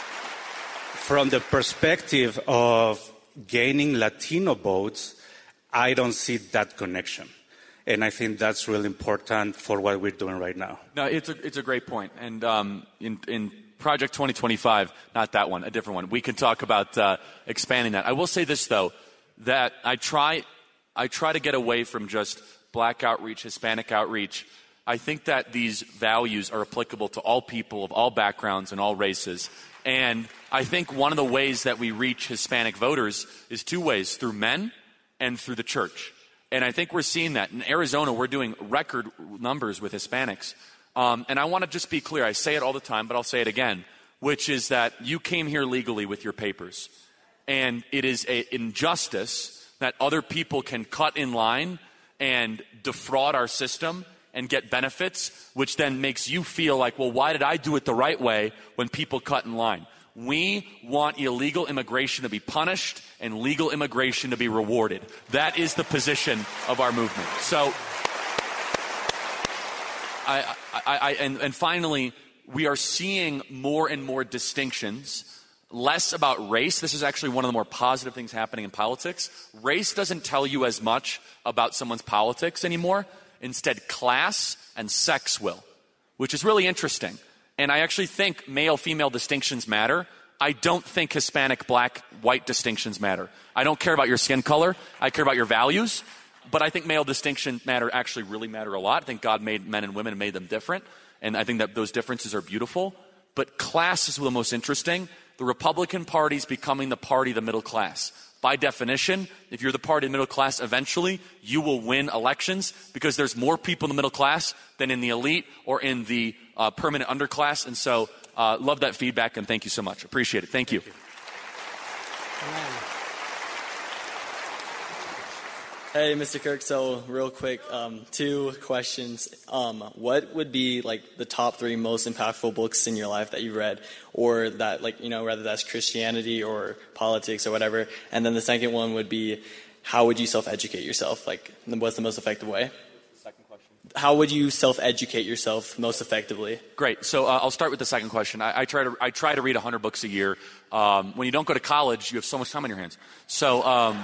from the perspective of gaining Latino votes, I don't see that connection. And I think that's really important for what we're doing right now. No, it's a, it's a great point. And um, in, in Project twenty twenty-five, not that one, a different one, we can talk about uh, expanding that. I will say this, though, that I try... I try to get away from just black outreach, Hispanic outreach. I think that these values are applicable to all people of all backgrounds and all races. And I think one of the ways that we reach Hispanic voters is two ways, through men and through the church. And I think we're seeing that. In Arizona, we're doing record numbers with Hispanics. Um, and I want to just be clear. I say it all the time, but I'll say it again, which is that you came here legally with your papers. And it is an injustice that other people can cut in line and defraud our system and get benefits, which then makes you feel like, well, why did I do it the right way when people cut in line? We want illegal immigration to be punished and legal immigration to be rewarded. That is the position of our movement. So, I, I, I and, and finally, we are seeing more and more distinctions, less about race. This is actually one of the more positive things happening in politics. Race doesn't tell you as much about someone's politics anymore. Instead, class and sex will, which is really interesting. And I actually think male-female distinctions matter. I don't think Hispanic, black, white distinctions matter. I don't care about your skin color. I care about your values. But I think male distinctions matter, actually really matter a lot. I think God made men and women and made them different. And I think that those differences are beautiful. But class is the most interesting. The Republican Party is becoming the party of the middle class. By definition, if you're the party of the middle class, eventually you will win elections because there's more people in the middle class than in the elite or in the uh, permanent underclass. And so, uh, love that feedback, and thank you so much. Appreciate it. Thank you. Thank you. Hey, Mister Kirk. So, real quick, um, two questions. Um, what would be like the top three most impactful books in your life that you read, or that, like, you know, whether that's Christianity or politics or whatever? And then the second one would be, how would you self-educate yourself? Like, what's the most effective way? Second question. How would you self-educate yourself most effectively? Great. So uh, I'll start with the second question. I, I try to I try to read one hundred books a year. Um, when you don't go to college, you have so much time on your hands. So. Um,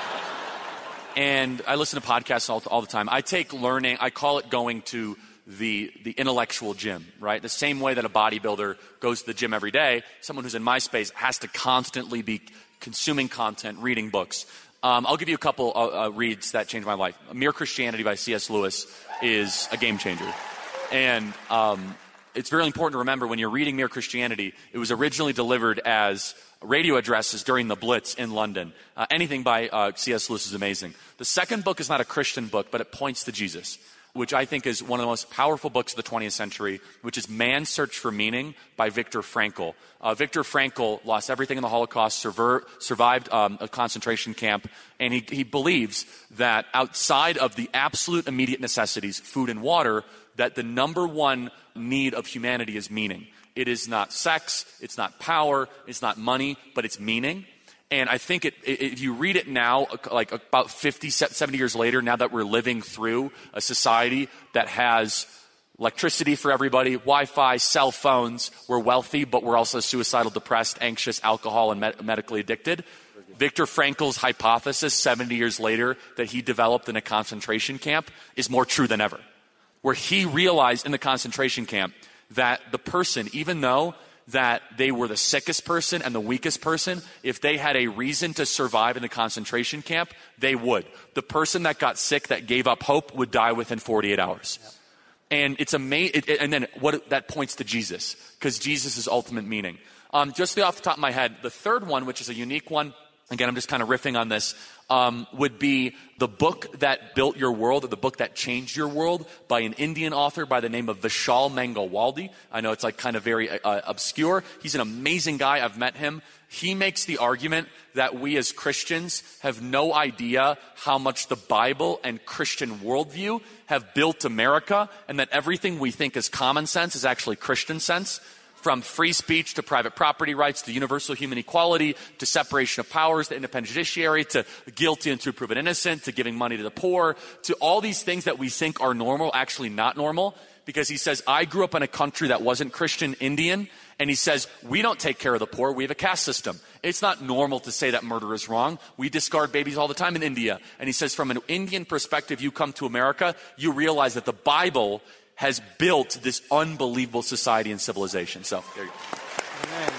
And I listen to podcasts all, all the time. I take learning, I call it going to the the intellectual gym, right? The same way that a bodybuilder goes to the gym every day, someone who's in my space has to constantly be consuming content, reading books. Um, I'll give you a couple uh, uh, reads that changed my life. Mere Christianity by C S Lewis is a game changer. And um, it's very important to remember when you're reading Mere Christianity, it was originally delivered as radio addresses during the Blitz in London. Uh, anything by uh, C S Lewis is amazing. The second book is not a Christian book, but it points to Jesus, which I think is one of the most powerful books of the twentieth century, which is Man's Search for Meaning by Viktor Frankl. Uh, Viktor Frankl lost everything in the Holocaust, surver- survived um, a concentration camp, and he, he believes that outside of the absolute immediate necessities, food and water, that the number one need of humanity is meaning. It is not sex, it's not power, it's not money, but it's meaning. And I think it, it, if you read it now, like about fifty, seventy years later, now that we're living through a society that has electricity for everybody, Wi-Fi, cell phones, we're wealthy, but we're also suicidal, depressed, anxious, alcohol, and med- medically addicted. Viktor Frankl's hypothesis seventy years later that he developed in a concentration camp is more true than ever. Where he realized in the concentration camp that the person, even though that they were the sickest person and the weakest person, if they had a reason to survive in the concentration camp, they would. The person that got sick, that gave up hope, would die within forty-eight hours. Yep. And it's amazing. It, it, and then what that points to Jesus, because Jesus is ultimate meaning. Um, just off the top of my head, the third one, which is a unique one, again, I'm just kind of riffing on this, um, would be The Book That Built Your World, or The Book That Changed Your World, by an Indian author by the name of Vishal Mangalwaldi. I know it's like kind of very uh, obscure. He's an amazing guy. I've met him. He makes the argument that we as Christians have no idea how much the Bible and Christian worldview have built America, and that everything we think is common sense is actually Christian sense. From free speech to private property rights to universal human equality to separation of powers to independent judiciary to guilty until proven innocent to giving money to the poor to all these things that we think are normal, actually not normal. Because he says, I grew up in a country that wasn't Christian Indian, and he says, we don't take care of the poor, we have a caste system. It's not normal to say that murder is wrong. We discard babies all the time in India. And he says, from an Indian perspective, you come to America, you realize that the Bible has built this unbelievable society and civilization. So, there you go. Amen.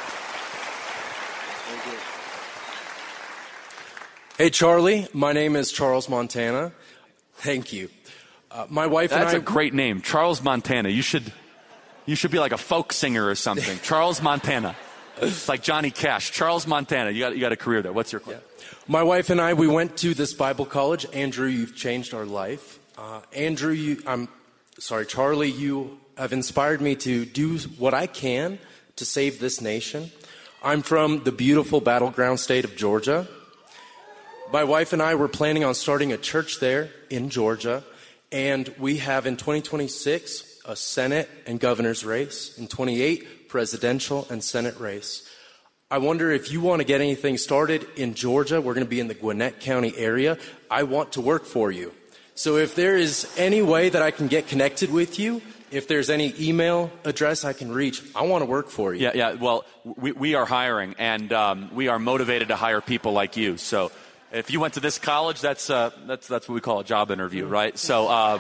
Hey, Charlie. My name is Charles Montana. Thank you. Uh, my wife That's and I... That's a great name. Charles Montana. You should, you should be like a folk singer or something. Charles Montana. It's like Johnny Cash. Charles Montana. You got, you got a career there. What's your question? Yeah. My wife and I, we went to this Bible college. Andrew, you've changed our life. Uh, Andrew, you... I'm... Sorry, Charlie, you have inspired me to do what I can to save this nation. I'm from the beautiful battleground state of Georgia. My wife and I were planning on starting a church there in Georgia, and we have in twenty twenty-six a Senate and governor's race, in twenty-eight presidential and Senate race. I wonder if you want to get anything started in Georgia. We're going to be in the Gwinnett County area. I want to work for you. So if there is any way that I can get connected with you, if there's any email address I can reach, I want to work for you. Yeah, yeah. Well, we, we are hiring, and um, we are motivated to hire people like you. So if you went to this college, that's uh, that's that's what we call a job interview, right? So, um,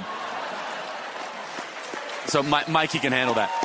so my, Mikey can handle that.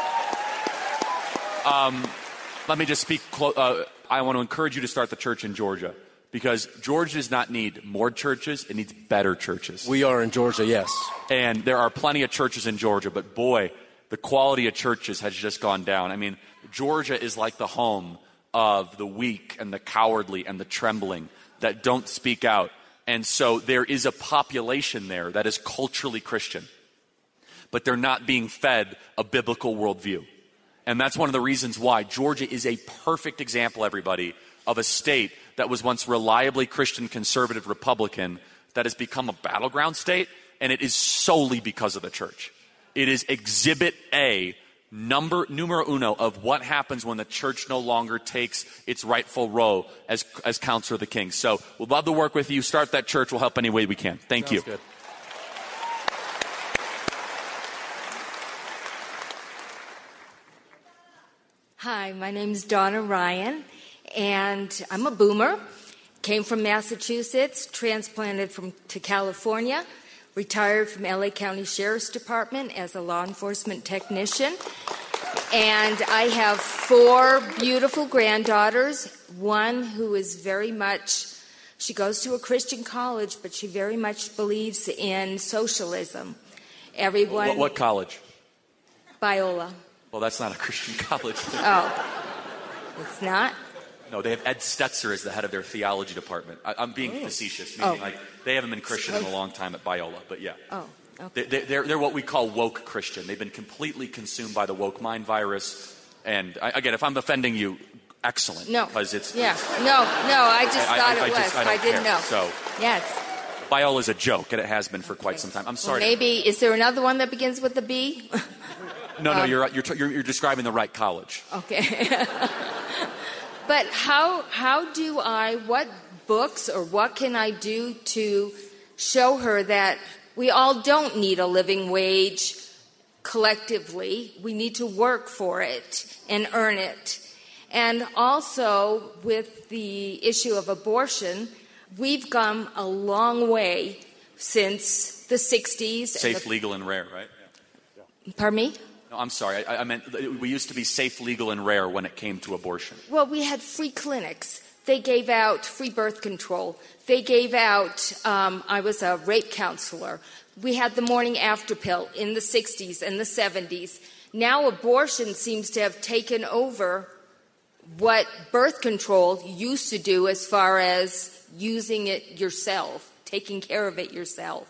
Um, let me just speak. Clo- uh, I want to encourage you to start the church in Georgia. Because Georgia does not need more churches, it needs better churches. We are in Georgia, yes. And there are plenty of churches in Georgia, but boy, the quality of churches has just gone down. I mean, Georgia is like the home of the weak and the cowardly and the trembling that don't speak out. And so there is a population there that is culturally Christian, but they're not being fed a biblical worldview. And that's one of the reasons why Georgia is a perfect example, everybody, of a state that was once reliably Christian, conservative, Republican that has become a battleground state, and it is solely because of the church. It is exhibit A, number numero uno of what happens when the church no longer takes its rightful role as as counselor of the king. So we'd love to work with you. Start that church. We'll help any way we can. Thank Sounds you. Good. Hi, my name is Donna Ryan, and I'm a boomer. Came from Massachusetts, transplanted from to California, retired from L A County Sheriff's Department as a law enforcement technician. And I have four beautiful granddaughters, one who is very much, she goes to a Christian college, but she very much believes in socialism. Everyone... What, what college? Biola. Well, that's not a Christian college. Oh, it's not? No, they have Ed Stetzer as the head of their theology department. I, I'm being oh. facetious, meaning oh. like they haven't been Christian in a long time at Biola, but yeah. Oh, okay. They, they're, they're what we call woke Christian. They've been completely consumed by the woke mind virus. And I, again, if I'm offending you, excellent. No. Because it's, yeah. it's, no, no, I just I, thought I, I, it I was. just, I, I didn't care. know. So yes. Biola's a joke, and it has been for quite some time. I'm sorry. Well, maybe, is there another one that begins with a B? No, no, um, you're, you're, you're, you're describing the right college. Okay. But how how do I, what books or what can I do to show her that we all don't need a living wage collectively? We need to work for it and earn it. And also with the issue of abortion, we've come a long way since the sixties. Safe, the, legal, and rare, right? Yeah. Pardon me? No, I'm sorry. I, I meant we used to be safe, legal, and rare when it came to abortion. Well, we had free clinics. They gave out free birth control. They gave out, um, I was a rape counselor. We had the morning after pill in the sixties and the seventies. Now abortion seems to have taken over what birth control used to do as far as using it yourself, taking care of it yourself.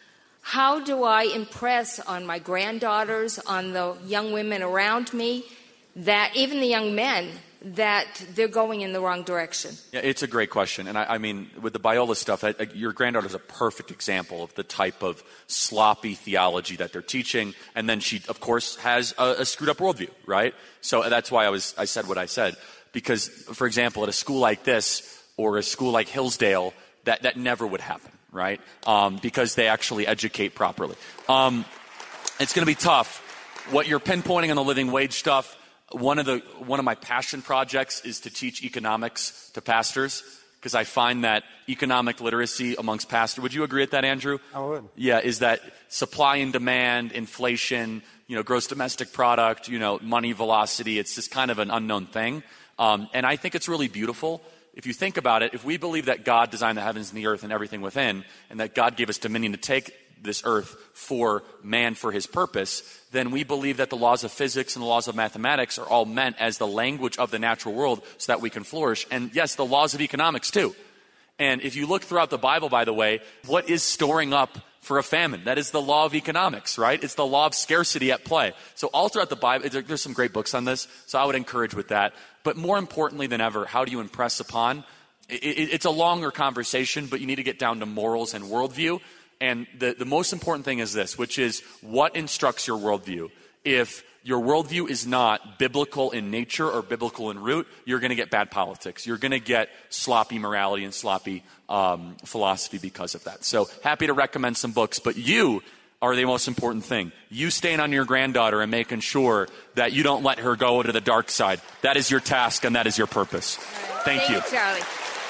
How do I impress on my granddaughters, on the young women around me, that even the young men, that they're going in the wrong direction? Yeah, it's a great question. And I, I mean, with the Biola stuff, I, I, your granddaughter is a perfect example of the type of sloppy theology that they're teaching. And then she, of course, has a, a screwed up worldview, right? So that's why I was I said what I said. Because, for example, at a school like this or a school like Hillsdale, that, that never would happen. Right? Um, because they actually educate properly. Um, it's going to be tough. What you're pinpointing on the living wage stuff, one of the one of my passion projects is to teach economics to pastors, because I find that economic literacy amongst pastors, would you agree with that, Andrew? I would. Yeah, is that supply and demand, inflation, you know, gross domestic product, you know, money velocity, it's just kind of an unknown thing. Um, and I think it's really beautiful. If you think about it, if we believe that God designed the heavens and the earth and everything within, and that God gave us dominion to take this earth for man for his purpose, then we believe that the laws of physics and the laws of mathematics are all meant as the language of the natural world so that we can flourish. And yes, the laws of economics too. And if you look throughout the Bible, by the way, what is storing up for a famine? That is the law of economics, right? It's the law of scarcity at play. So all throughout the Bible, there's some great books on this, so I would encourage with that. But more importantly than ever, how do you impress upon it, it, it's a longer conversation, but you need to get down to morals and worldview. And the, the most important thing is this, which is what instructs your worldview. If your worldview is not biblical in nature or biblical in root, you're going to get bad politics. You're going to get sloppy morality and sloppy um, philosophy because of that. So happy to recommend some books, but you are the most important thing. You staying on your granddaughter and making sure that you don't let her go to the dark side. That is your task and that is your purpose. Right. Thank, Thank you. you, Charlie.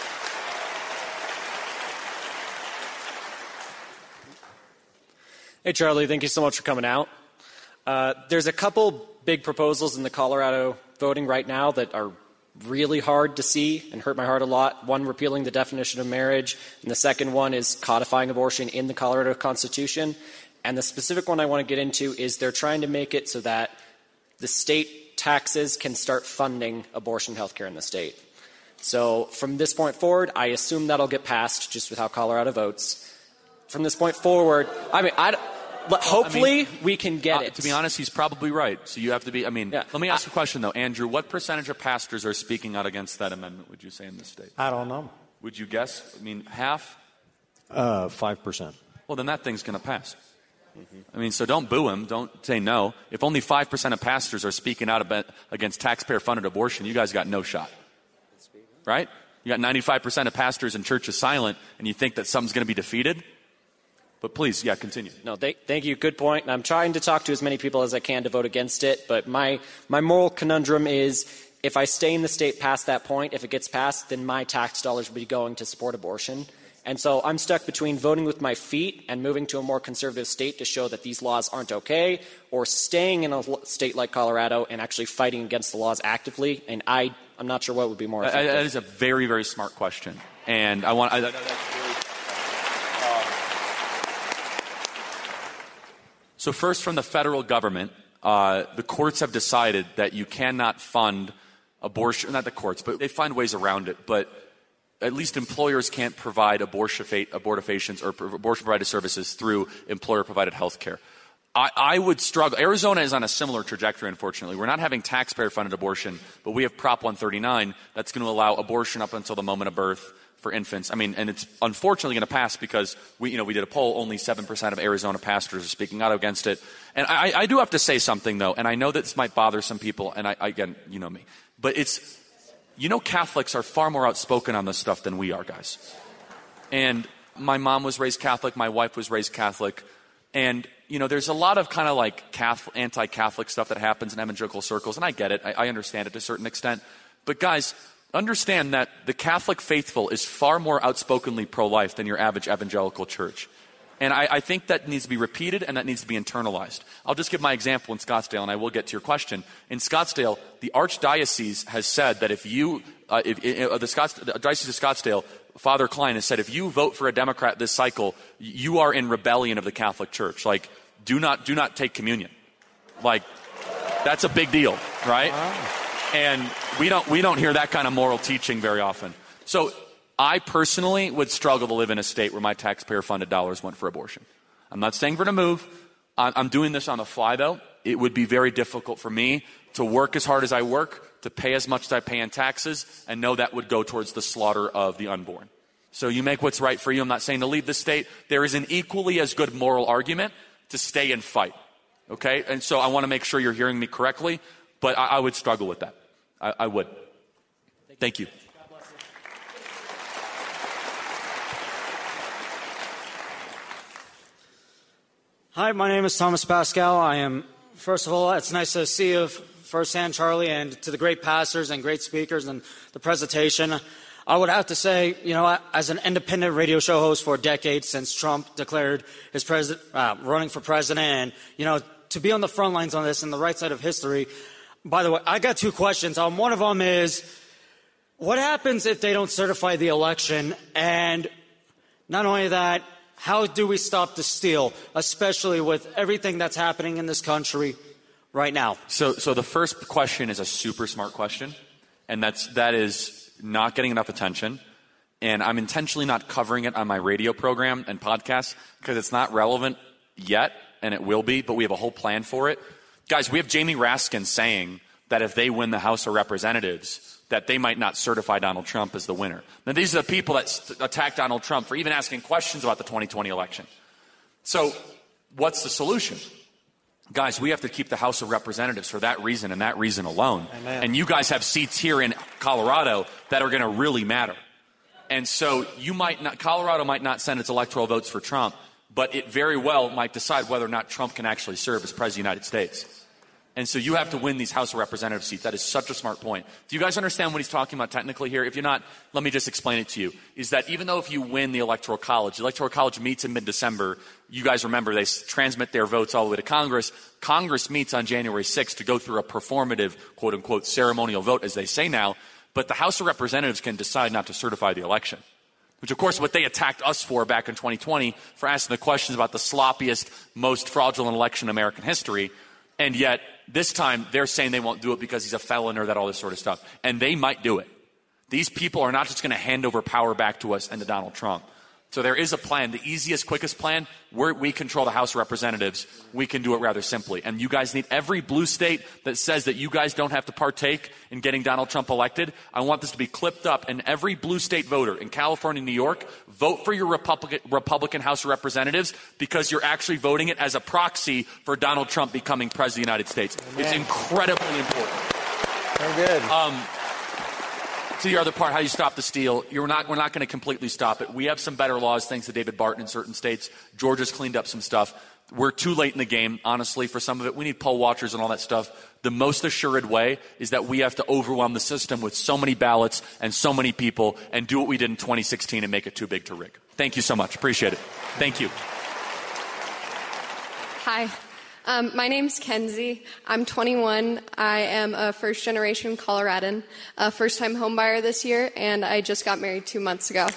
Hey, Charlie, thank you so much for coming out. Uh, there's a couple big proposals in the Colorado voting right now that are really hard to see and hurt my heart a lot. One, repealing the definition of marriage, and the second one is codifying abortion in the Colorado Constitution. And the specific one I want to get into is they're trying to make it so that the state taxes can start funding abortion health care in the state. So from this point forward, I assume that'll get passed just with how Colorado votes. From this point forward, I mean, I hopefully I mean, we can get uh, it. To be honest, he's probably right. So you have to be, I mean, yeah. let me ask you a question, though. Andrew, what percentage of pastors are speaking out against that amendment, would you say, in this state? I don't know. Would you guess? I mean, half? Uh, five percent. Well, then that thing's going to pass. Mm-hmm. I mean, so don't boo him. Don't say no. If only five percent of pastors are speaking out about, against taxpayer-funded abortion, you guys got no shot. Right? You got ninety-five percent of pastors in churches silent, and you think that something's going to be defeated? But please, yeah, continue. No, th- thank you. Good point. And I'm trying to talk to as many people as I can to vote against it. But my, my moral conundrum is if I stay in the state past that point, if it gets passed, then my tax dollars will be going to support abortion. And so I'm stuck between voting with my feet and moving to a more conservative state to show that these laws aren't okay, or staying in a state like Colorado and actually fighting against the laws actively. And I, I'm not sure what would be more effective. That is a very, very smart question. And I want... I, that, that's very, So first, from the federal government, uh, the courts have decided that you cannot fund abortion, not the courts, but they find ways around it, but at least employers can't provide abortifacients or abortion-provided services through employer-provided health care. I, I would struggle. Arizona is on a similar trajectory, unfortunately. We're not having taxpayer-funded abortion, but we have Prop one thirty-nine that's going to allow abortion up until the moment of birth for infants. I mean, and it's unfortunately going to pass because we, you know, we did a poll. Only seven percent of Arizona pastors are speaking out against it. And I, I do have to say something, though, and I know that this might bother some people, and I, again, you know me. But it's, you know, Catholics are far more outspoken on this stuff than we are, guys. And my mom was raised Catholic. My wife was raised Catholic. And, you know, there's a lot of kind of like Catholic, anti-Catholic stuff that happens in evangelical circles, and I get it. I, I understand it to a certain extent. But, guys, understand that the Catholic faithful is far more outspokenly pro-life than your average evangelical church. And I, I think that needs to be repeated and that needs to be internalized. I'll just give my example in Scottsdale, and I will get to your question. In Scottsdale, the Archdiocese has said that if you, uh, if, uh, the, Scotts, the Diocese of Scottsdale, Father Klein has said, if you vote for a Democrat this cycle, you are in rebellion of the Catholic Church. Like, do not, do not take communion. Like, that's a big deal, right? Wow. And we don't, we don't hear that kind of moral teaching very often. So I personally would struggle to live in a state where my taxpayer-funded dollars went for abortion. I'm not saying for to move. I'm doing this on the fly, though. It would be very difficult for me to work as hard as I work, to pay as much as I pay in taxes, and know that would go towards the slaughter of the unborn. So you make what's right for you. I'm not saying to leave the state. There is an equally as good moral argument to stay and fight. Okay? And so I want to make sure you're hearing me correctly, but I, I would struggle with that. I, I would. Thank you. Hi, my name is Thomas Pascal. I am, first of all, it's nice to see you firsthand, Charlie, and to the great pastors and great speakers and the presentation. I would have to say, you know, as an independent radio show host for a decade since Trump declared his president, uh, running for president, and, you know, to be on the front lines on this and the right side of history. By the way, I got two questions. Um, one of them is, what happens if they don't certify the election? And not only that, how do we stop the steal, especially with everything that's happening in this country right now? So, so the first question is a super smart question, and that's that is not getting enough attention. And I'm intentionally not covering it on my radio program and podcast because it's not relevant yet, and it will be. But we have a whole plan for it, guys. We have Jamie Raskin saying that if they win the House of Representatives, that they might not certify Donald Trump as the winner. Now, these are the people that st- attack Donald Trump for even asking questions about the twenty twenty election. So what's the solution? Guys, we have to keep the House of Representatives for that reason and that reason alone. Amen. And you guys have seats here in Colorado that are going to really matter. And so you might not, Colorado might not send its electoral votes for Trump, but it very well might decide whether or not Trump can actually serve as president of the United States. And so you have to win these House of Representative seats. That is such a smart point. Do you guys understand what he's talking about technically here? If you're not, let me just explain it to you. Is that even though if you win the Electoral College, the Electoral College meets in mid-December. You guys remember they s- transmit their votes all the way to Congress. Congress meets on January sixth to go through a performative, quote-unquote, ceremonial vote, as they say now. But the House of Representatives can decide not to certify the election, which, of course, what they attacked us for back in twenty twenty for asking the questions about the sloppiest, most fraudulent election in American history. And yet, this time, they're saying they won't do it because he's a felon or that all this sort of stuff. And they might do it. These people are not just going to hand over power back to us and to Donald Trump. So there is a plan. The easiest, quickest plan, we're, we control the House of Representatives. We can do it rather simply. And you guys need every blue state that says that you guys don't have to partake in getting Donald Trump elected. I want this to be clipped up. And every blue state voter in California and New York, vote for your Republican, Republican House of Representatives because you're actually voting it as a proxy for Donald Trump becoming president of the United States. Amen. It's incredibly important. Very good. Um, To the other part, how you stop the steal, you're not, we're not going to completely stop it. We have some better laws thanks to David Barton in certain states. Georgia's cleaned up some stuff. We're too late in the game, honestly, for some of it. We need poll watchers and all that stuff. The most assured way is that we have to overwhelm the system with so many ballots and so many people and do what we did in twenty sixteen and make it too big to rig. Thank you so much. Appreciate it. Thank you. Hi. Um, my name's Kenzie. I'm twenty-one. I am a first-generation Coloradan, a first-time homebuyer this year, and I just got married two months ago.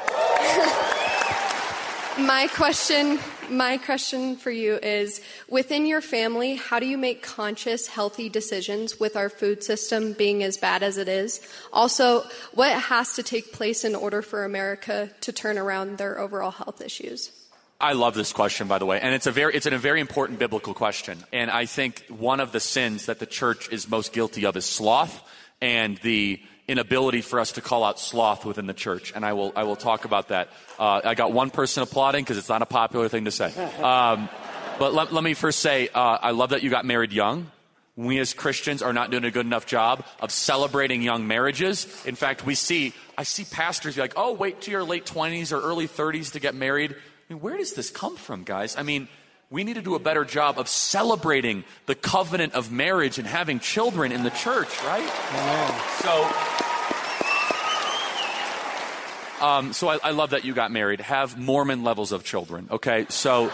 my question, my question for you is, within your family, how do you make conscious, healthy decisions with our food system being as bad as it is? Also, what has to take place in order for America to turn around their overall health issues? I love this question, by the way, and it's a very, it's a very important biblical question. And I think one of the sins that the church is most guilty of is sloth, and the inability for us to call out sloth within the church. And I will, I will talk about that. Uh, I got one person applauding because it's not a popular thing to say. Um, but let, let me first say, uh, I love that you got married young. We as Christians are not doing a good enough job of celebrating young marriages. In fact, we see, I see pastors be like, oh, wait till your late twenties or early thirties to get married. I mean, where does this come from, guys? I mean, we need to do a better job of celebrating the covenant of marriage and having children in the church, right? Amen. So, um, so I, I love that you got married. Have Mormon levels of children, okay? So,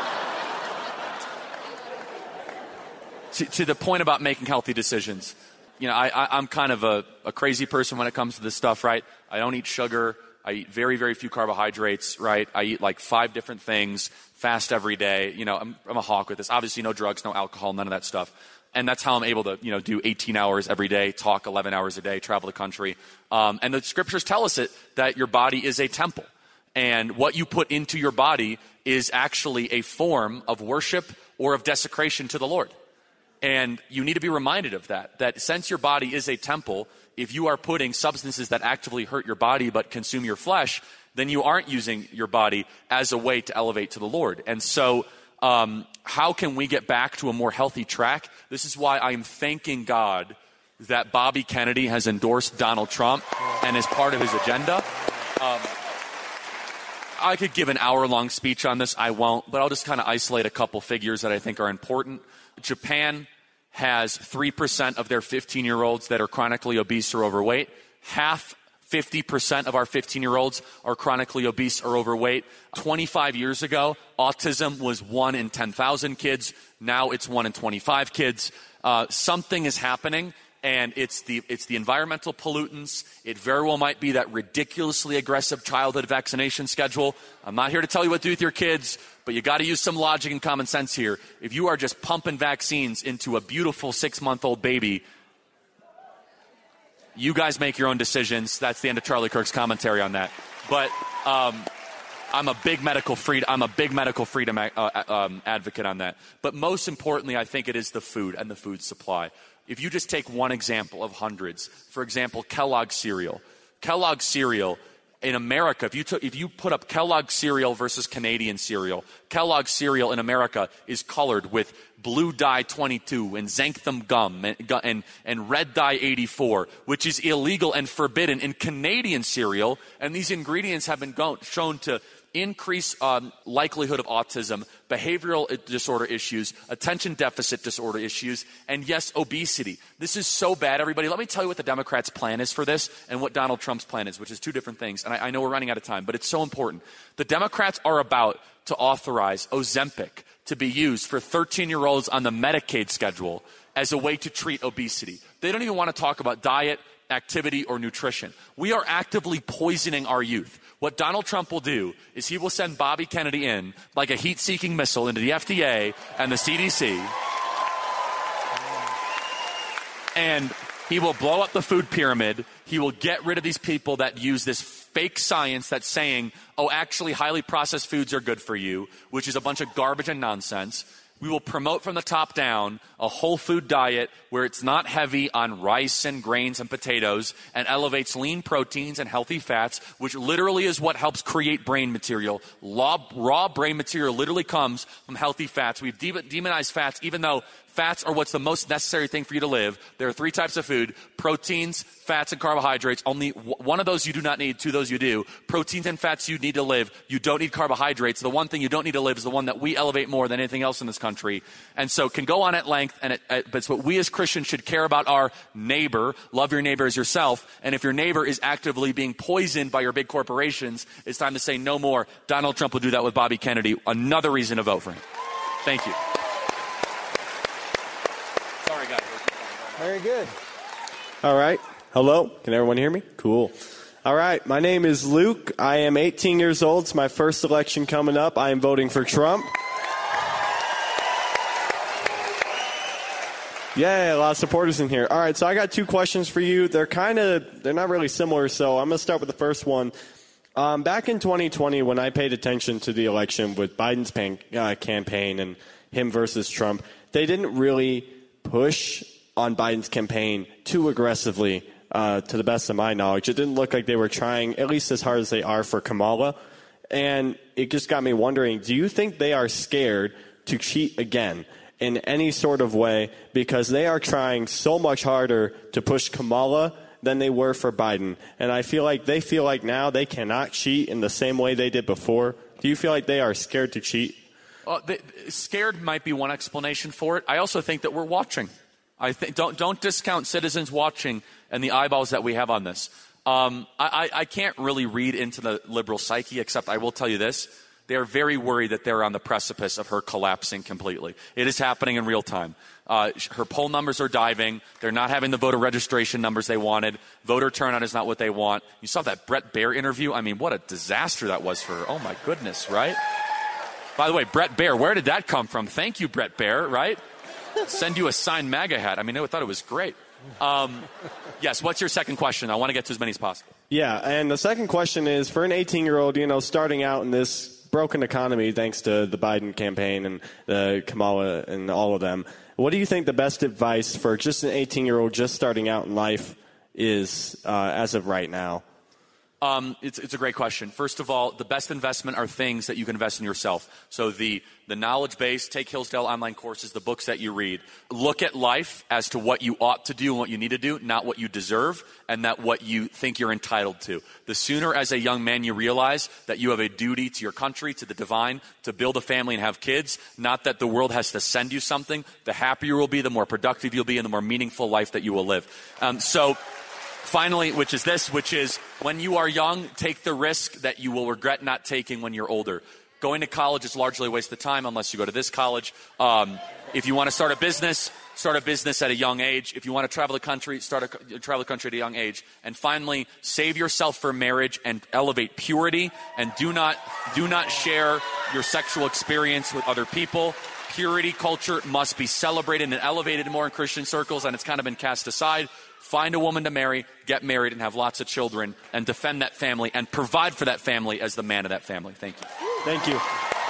to, to the point about making healthy decisions, you know, I, I, I'm kind of a, a crazy person when it comes to this stuff, right? I don't eat sugar. I eat very, very few carbohydrates, right? I eat like five different things, fast every day. You know, I'm, I'm a hawk with this. Obviously, no drugs, no alcohol, none of that stuff. And that's how I'm able to, you know, do eighteen hours every day, talk eleven hours a day, travel the country. Um, and the scriptures tell us it, that your body is a temple. And what you put into your body is actually a form of worship or of desecration to the Lord. And you need to be reminded of that, that since your body is a temple, if you are putting substances that actively hurt your body but consume your flesh, then you aren't using your body as a way to elevate to the Lord. And so um, how can we get back to a more healthy track? This is why I'm thanking God that Bobby Kennedy has endorsed Donald Trump and is part of his agenda. Um, I could give an hour-long speech on this. I won't, but I'll just kind of isolate a couple figures that I think are important. Japan has three percent of their fifteen-year-olds that are chronically obese or overweight. Half, fifty percent of our fifteen-year-olds are chronically obese or overweight. twenty-five years ago, autism was one in ten thousand kids. Now it's one in twenty-five kids. Uh, something is happening, and it's the, it's the environmental pollutants. It very well might be that ridiculously aggressive childhood vaccination schedule. I'm not here to tell you what to do with your kids, but you got to use some logic and common sense here. If you are just pumping vaccines into a beautiful six-month-old baby, you guys make your own decisions. That's the end of Charlie Kirk's commentary on that. But um, I'm a big medical freedom. I'm a big medical freedom uh, um, advocate on that. But most importantly, I think it is the food and the food supply. If you just take one example of hundreds, for example, Kellogg cereal. Kellogg cereal in America, if you took, if you put up Kellogg cereal versus Canadian cereal, Kellogg cereal in America is colored with blue dye twenty-two and xanthan gum and, and, and red dye eighty-four, which is illegal and forbidden in Canadian cereal. And these ingredients have been go- shown to increase um, likelihood of autism, behavioral disorder issues, attention deficit disorder issues, and yes, obesity. This is so bad, everybody. Let me tell you what the Democrats' plan is for this and what Donald Trump's plan is, which is two different things. And I, I know we're running out of time, but it's so important. The Democrats are about to authorize Ozempic to be used for thirteen-year-olds on the Medicaid schedule as a way to treat obesity. They don't even want to talk about diet, activity, or nutrition. We are actively poisoning our youth. What Donald Trump will do is he will send Bobby Kennedy in like a heat-seeking missile into the F D A and the C D C. And he will blow up the food pyramid. He will get rid of these people that use this fake science that's saying, oh, actually highly processed foods are good for you, which is a bunch of garbage and nonsense. We will promote from the top down a whole food diet where it's not heavy on rice and grains and potatoes and elevates lean proteins and healthy fats, which literally is what helps create brain material. Raw, raw brain material literally comes from healthy fats. We've de- demonized fats, even though fats are what's the most necessary thing for you to live. There are three types of food: proteins, fats, and carbohydrates. Only w- one of those you do not need, two of those you do. Proteins and fats you need to live. You don't need carbohydrates. The one thing you don't need to live is the one that we elevate more than anything else in this country. And so can go on at length, and it, it, but it's what we as Christians should care about our neighbor. Love your neighbor as yourself. And if your neighbor is actively being poisoned by your big corporations, it's time to say no more. Donald Trump will do that with Bobby Kennedy. Another reason to vote for him. Thank you. Sorry, guys. Very good. All right. Hello. Can everyone hear me? Cool. All right. My name is Luke. I am eighteen years old. It's my first election coming up. I am voting for Trump. Yeah, a lot of supporters in here. All right, so I got two questions for you. They're kind of, they're not really similar, so I'm going to start with the first one. Um, back in twenty twenty, when I paid attention to the election with Biden's pan, uh, campaign and him versus Trump, they didn't really push on Biden's campaign too aggressively, uh, to the best of my knowledge. It didn't look like they were trying at least as hard as they are for Kamala. And it just got me wondering, do you think they are scared to cheat again in any sort of way, because they are trying so much harder to push Kamala than they were for Biden? And I feel like they feel like now they cannot cheat in the same way they did before. Do you feel like they are scared to cheat? Uh, they, scared might be one explanation for it. I also think that we're watching. I think don't don't discount citizens watching and the eyeballs that we have on this. Um, I, I can't really read into the liberal psyche, except I will tell you this. They are very worried that they're on the precipice of her collapsing completely. It is happening in real time. Uh, her poll numbers are diving. They're not having the voter registration numbers they wanted. Voter turnout is not what they want. You saw that Brett Baer interview? I mean, what a disaster that was for her. Oh, my goodness, right? By the way, Brett Baer, where did that come from? Thank you, Brett Baer, right? Send you a signed MAGA hat. I mean, I thought it was great. Um, yes, what's your second question? I want to get to as many as possible. Yeah, and the second question is, for an eighteen-year-old, you know, starting out in this broken economy thanks to the Biden campaign and uh, Kamala and all of them, what do you think the best advice for just an eighteen-year-old just starting out in life is uh, as of right now? Um, it's, it's a great question. First of all, the best investment are things that you can invest in yourself. So the, the knowledge base, take Hillsdale online courses, the books that you read. Look at life as to what you ought to do and what you need to do, not what you deserve and not what you think you're entitled to. The sooner as a young man you realize that you have a duty to your country, to the divine, to build a family and have kids, not that the world has to send you something, the happier you'll be, the more productive you'll be, and the more meaningful life that you will live. Um, so... Finally, which is this, which is when you are young, take the risk that you will regret not taking when you're older. Going to college is largely a waste of time unless you go to this college. Um, if you want to start a business, start a business at a young age. If you want to travel the country, start a travel the country at a young age. And finally, save yourself for marriage and elevate purity, and do not do not share your sexual experience with other people. Purity culture must be celebrated and elevated more in Christian circles, and it's kind of been cast aside. Find a woman to marry, get married, and have lots of children, and defend that family and provide for that family as the man of that family. Thank you. Thank you.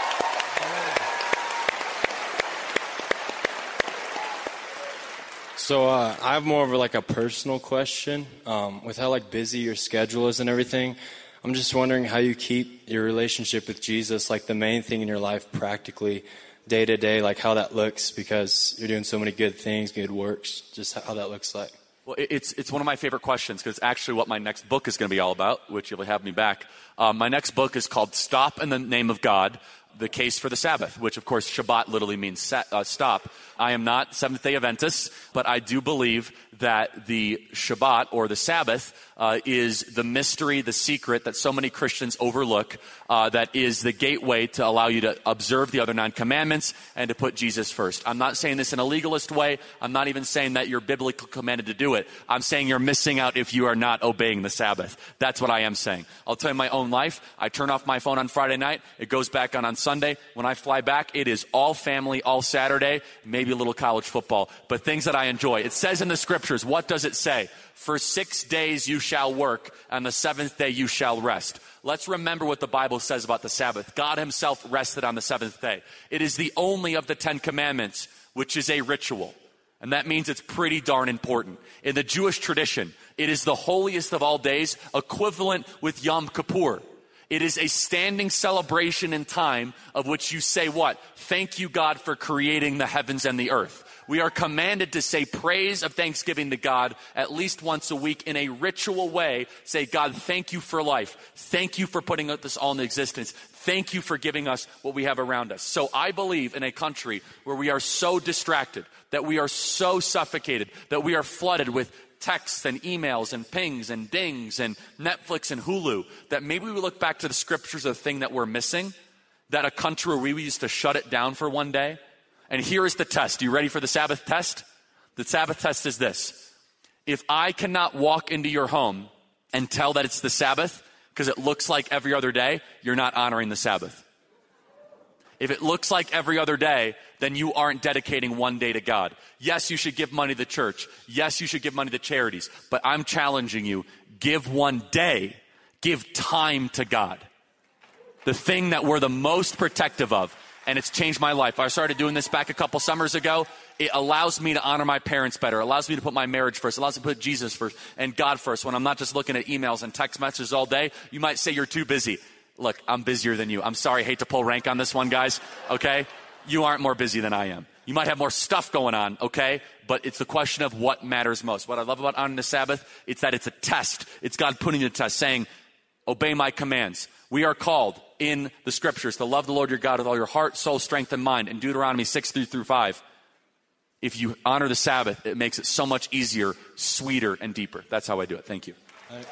So uh, I have more of a, like a personal question. Um, with how like busy your schedule is and everything, I'm just wondering how you keep your relationship with Jesus, like the main thing in your life, practically day to day, like how that looks, because you're doing so many good things, good works, just how that looks like. Well, it's it's one of my favorite questions because it's actually what my next book is going to be all about, which you'll have me back. Um, my next book is called Stop in the Name of God, The Case for the Sabbath, which, of course, Shabbat literally means sa- uh, stop. I am not Seventh-day Adventist, but I do believe that the Shabbat, or the Sabbath, uh, is the mystery, the secret that so many Christians overlook, uh, that is the gateway to allow you to observe the other nine commandments and to put Jesus first. I'm not saying this in a legalist way. I'm not even saying that you're biblically commanded to do it. I'm saying you're missing out if you are not obeying the Sabbath. That's what I am saying. I'll tell you my own life. I turn off my phone on Friday night. It goes back on on Sunday. When I fly back, it is all family, all Saturday, maybe a little college football, but things that I enjoy. It says in the scriptures, what does it say? For six days you shall work, and the seventh day you shall rest. Let's remember what the Bible says about the Sabbath. God himself rested on the seventh day. It is the only of the Ten Commandments, which is a ritual. And that means it's pretty darn important. In the Jewish tradition, it is the holiest of all days, equivalent with Yom Kippur. It is a standing celebration in time of which you say what? Thank you, God, for creating the heavens and the earth. We are commanded to say praise of thanksgiving to God at least once a week in a ritual way. Say, God, thank you for life. Thank you for putting this all into existence. Thank you for giving us what we have around us. So I believe in a country where we are so distracted, that we are so suffocated, that we are flooded with texts and emails and pings and dings and Netflix and Hulu, that maybe we look back to the scriptures of the thing that we're missing, that a country where we used to shut it down for one day. And here is the test. You ready for the Sabbath test? The Sabbath test is this. If I cannot walk into your home and tell that it's the Sabbath because it looks like every other day, you're not honoring the Sabbath. If it looks like every other day, then you aren't dedicating one day to God. Yes, you should give money to the church. Yes, you should give money to charities. But I'm challenging you, give one day. Give time to God. The thing that we're the most protective of. And it's changed my life. I started doing this back a couple summers ago. It allows me to honor my parents better. It allows me to put my marriage first. It allows me to put Jesus first and God first. When I'm not just looking at emails and text messages all day, you might say you're too busy. Look, I'm busier than you. I'm sorry, I hate to pull rank on this one, guys, okay? You aren't more busy than I am. You might have more stuff going on, okay? But it's the question of what matters most. What I love about honoring the Sabbath, it's that it's a test. It's God putting you to test, saying, obey my commands. We are called in the scriptures to love the Lord your God with all your heart, soul, strength, and mind. In Deuteronomy six, three through five, if you honor the Sabbath, it makes it so much easier, sweeter, and deeper. That's how I do it. Thank you. Thanks.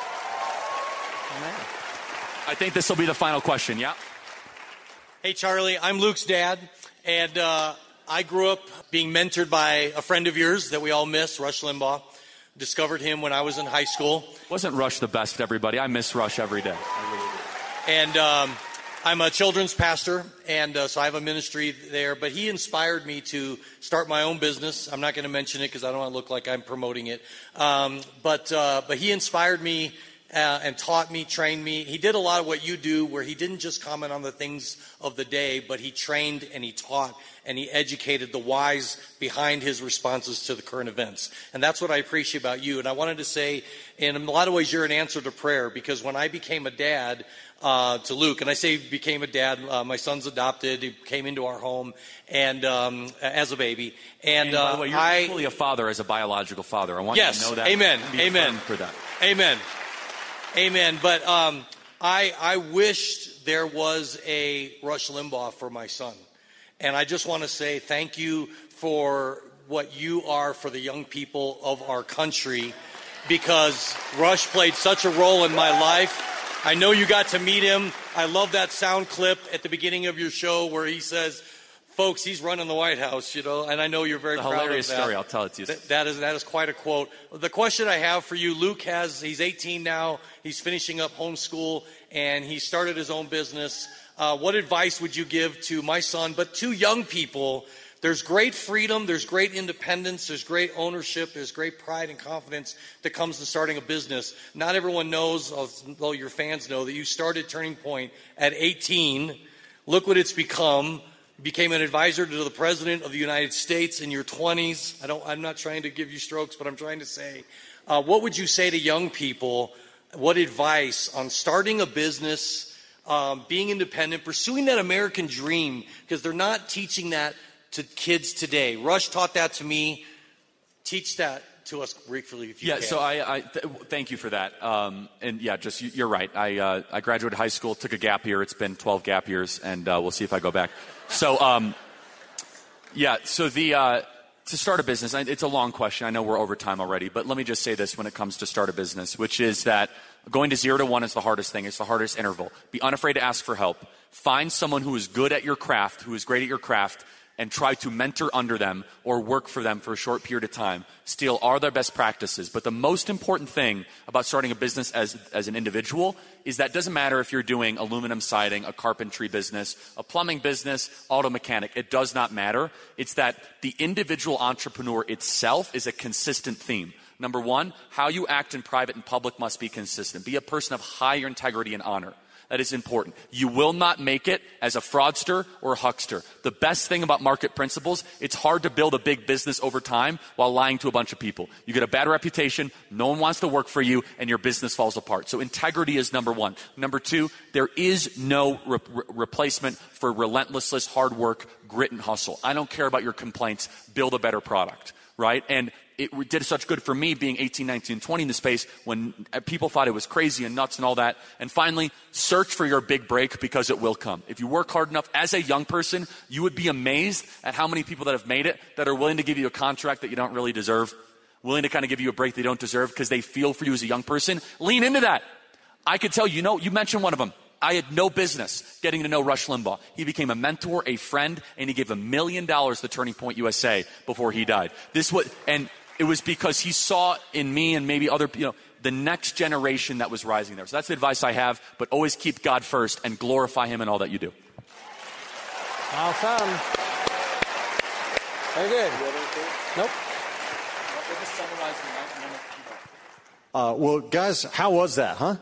I think this will be the final question, yeah? Hey, Charlie, I'm Luke's dad, and uh, I grew up being mentored by a friend of yours that we all miss, Rush Limbaugh. Discovered him when I was in high school. Wasn't Rush the best, everybody? I miss Rush every day. I really do. And um, I'm a children's pastor, and uh, so I have a ministry there. But he inspired me to start my own business. I'm not going to mention it because I don't want to look like I'm promoting it. Um, but uh, but he inspired me uh, and taught me, trained me. He did a lot of what you do, where he didn't just comment on the things of the day, but he trained and he taught and he educated the whys behind his responses to the current events. And that's what I appreciate about you. And I wanted to say, in a lot of ways, you're an answer to prayer, because when I became a dad uh, to Luke, and I say became a dad, uh, my son's adopted, he came into our home and um, as a baby. And, and by uh, the way, you're I, fully a father as a biological father. I want yes, you to know that. Amen. Be Amen. for that. Amen. Amen. But um, I, I wished there was a Rush Limbaugh for my son. And I just want to say thank you for what you are for the young people of our country, because Rush played such a role in my life. I know you got to meet him. I love that sound clip at the beginning of your show where he says, folks, he's running the White House, you know, and I know you're very it's a proud hilarious of that. story. I'll tell it to you. Th- that is that is quite a quote. The question I have for you, Luke has, he's eighteen now. He's finishing up homeschool, and he started his own business. Uh, what advice would you give to my son, but to young people? There's great freedom, there's great independence, there's great ownership, there's great pride and confidence that comes to starting a business. Not everyone knows, although your fans know, that you started Turning Point at eighteen. Look what it's become. You became an advisor to the President of the United States in your twenties. I don't, I'm not trying to give you strokes, but I'm trying to say, uh, what would you say to young people? What advice on starting a business, um, being independent, pursuing that American dream? Because they're not teaching that to kids today. Rush taught that to me. Teach that to us briefly if you yeah, can. Yeah, so I, I th- thank you for that. Um, and yeah, just you, you're right. I uh, I graduated high school, took a gap year. It's been twelve gap years, and uh, we'll see if I go back. So um, yeah, so the uh, to start a business, it's a long question. I know we're over time already, but let me just say this when it comes to start a business, which is that going to zero to one is the hardest thing. It's the hardest interval. Be unafraid to ask for help. Find someone who is good at your craft, who is great at your craft, and try to mentor under them or work for them for a short period of time. Steal are their best practices. But the most important thing about starting a business as, as an individual is that it doesn't matter if you're doing aluminum siding, a carpentry business, a plumbing business, auto mechanic. It does not matter. It's that the individual entrepreneur itself is a consistent theme. Number one, how you act in private and public must be consistent. Be a person of higher integrity and honor. That is important. You will not make it as a fraudster or a huckster. The best thing about market principles, it's hard to build a big business over time while lying to a bunch of people. You get a bad reputation, no one wants to work for you, and your business falls apart. So integrity is number one. Number two, there is no re- re- replacement for relentless hard work, grit, and hustle. I don't care about your complaints. Build a better product, right? And it did such good for me being eighteen, nineteen, twenty in the space when people thought it was crazy and nuts and all that. And finally, search for your big break because it will come. If you work hard enough as a young person, you would be amazed at how many people that have made it that are willing to give you a contract that you don't really deserve, willing to kind of give you a break they don't deserve because they feel for you as a young person. Lean into that. I could tell you, you know, you mentioned one of them. I had no business getting to know Rush Limbaugh. He became a mentor, a friend, and he gave a million dollars to Turning Point U S A before he died. This was, and it was because he saw in me and maybe other, you know, the next generation that was rising there. So that's the advice I have, but always keep God first and glorify him in all that you do. Awesome. Very good. Nope. Uh, well, guys, how was that, huh?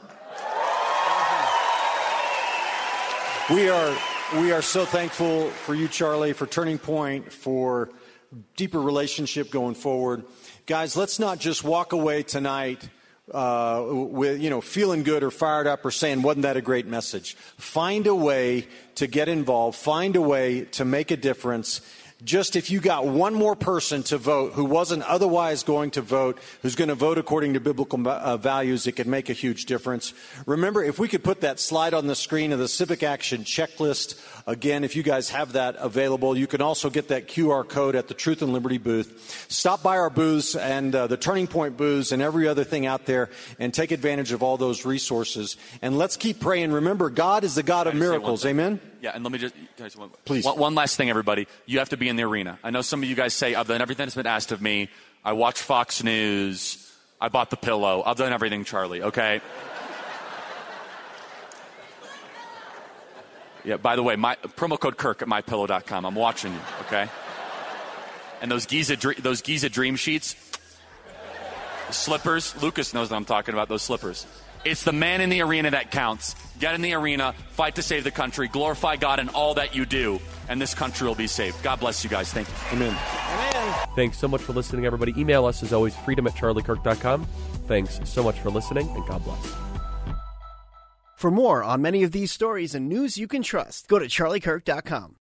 We are we are so thankful for you, Charlie, for Turning Point, for deeper relationship going forward. Guys, let's not just walk away tonight uh, with, you know, feeling good or fired up or saying, wasn't that a great message? Find a way to get involved. Find a way to make a difference. Just if you got one more person to vote who wasn't otherwise going to vote, who's going to vote according to biblical uh, values, it could make a huge difference. Remember, if we could put that slide on the screen of the Civic Action Checklist, again, if you guys have that available, you can also get that Q R code at the Truth and Liberty booth. Stop by our booths and uh, the Turning Point booths and every other thing out there and take advantage of all those resources. And let's keep praying. Remember, God is the God of miracles. Amen? Yeah, and let me just, guys, one, Please. One, one last thing, everybody. You have to be in the arena. I know some of you guys say, I've done everything that's been asked of me. I watch Fox News. I bought the pillow. I've done everything, Charlie, okay? Yeah, by the way, my promo code Kirk at my pillow dot com. I'm watching you, okay? And those Giza, those Giza Dream Sheets, slippers, Lucas knows what I'm talking about, those slippers. It's the man in the arena that counts. Get in the arena, fight to save the country, glorify God in all that you do, and this country will be saved. God bless you guys. Thank you. Amen. Amen. Thanks so much for listening, everybody. Email us, as always, freedom at charlie kirk dot com. Thanks so much for listening, and God bless. For more on many of these stories and news you can trust, go to charlie kirk dot com.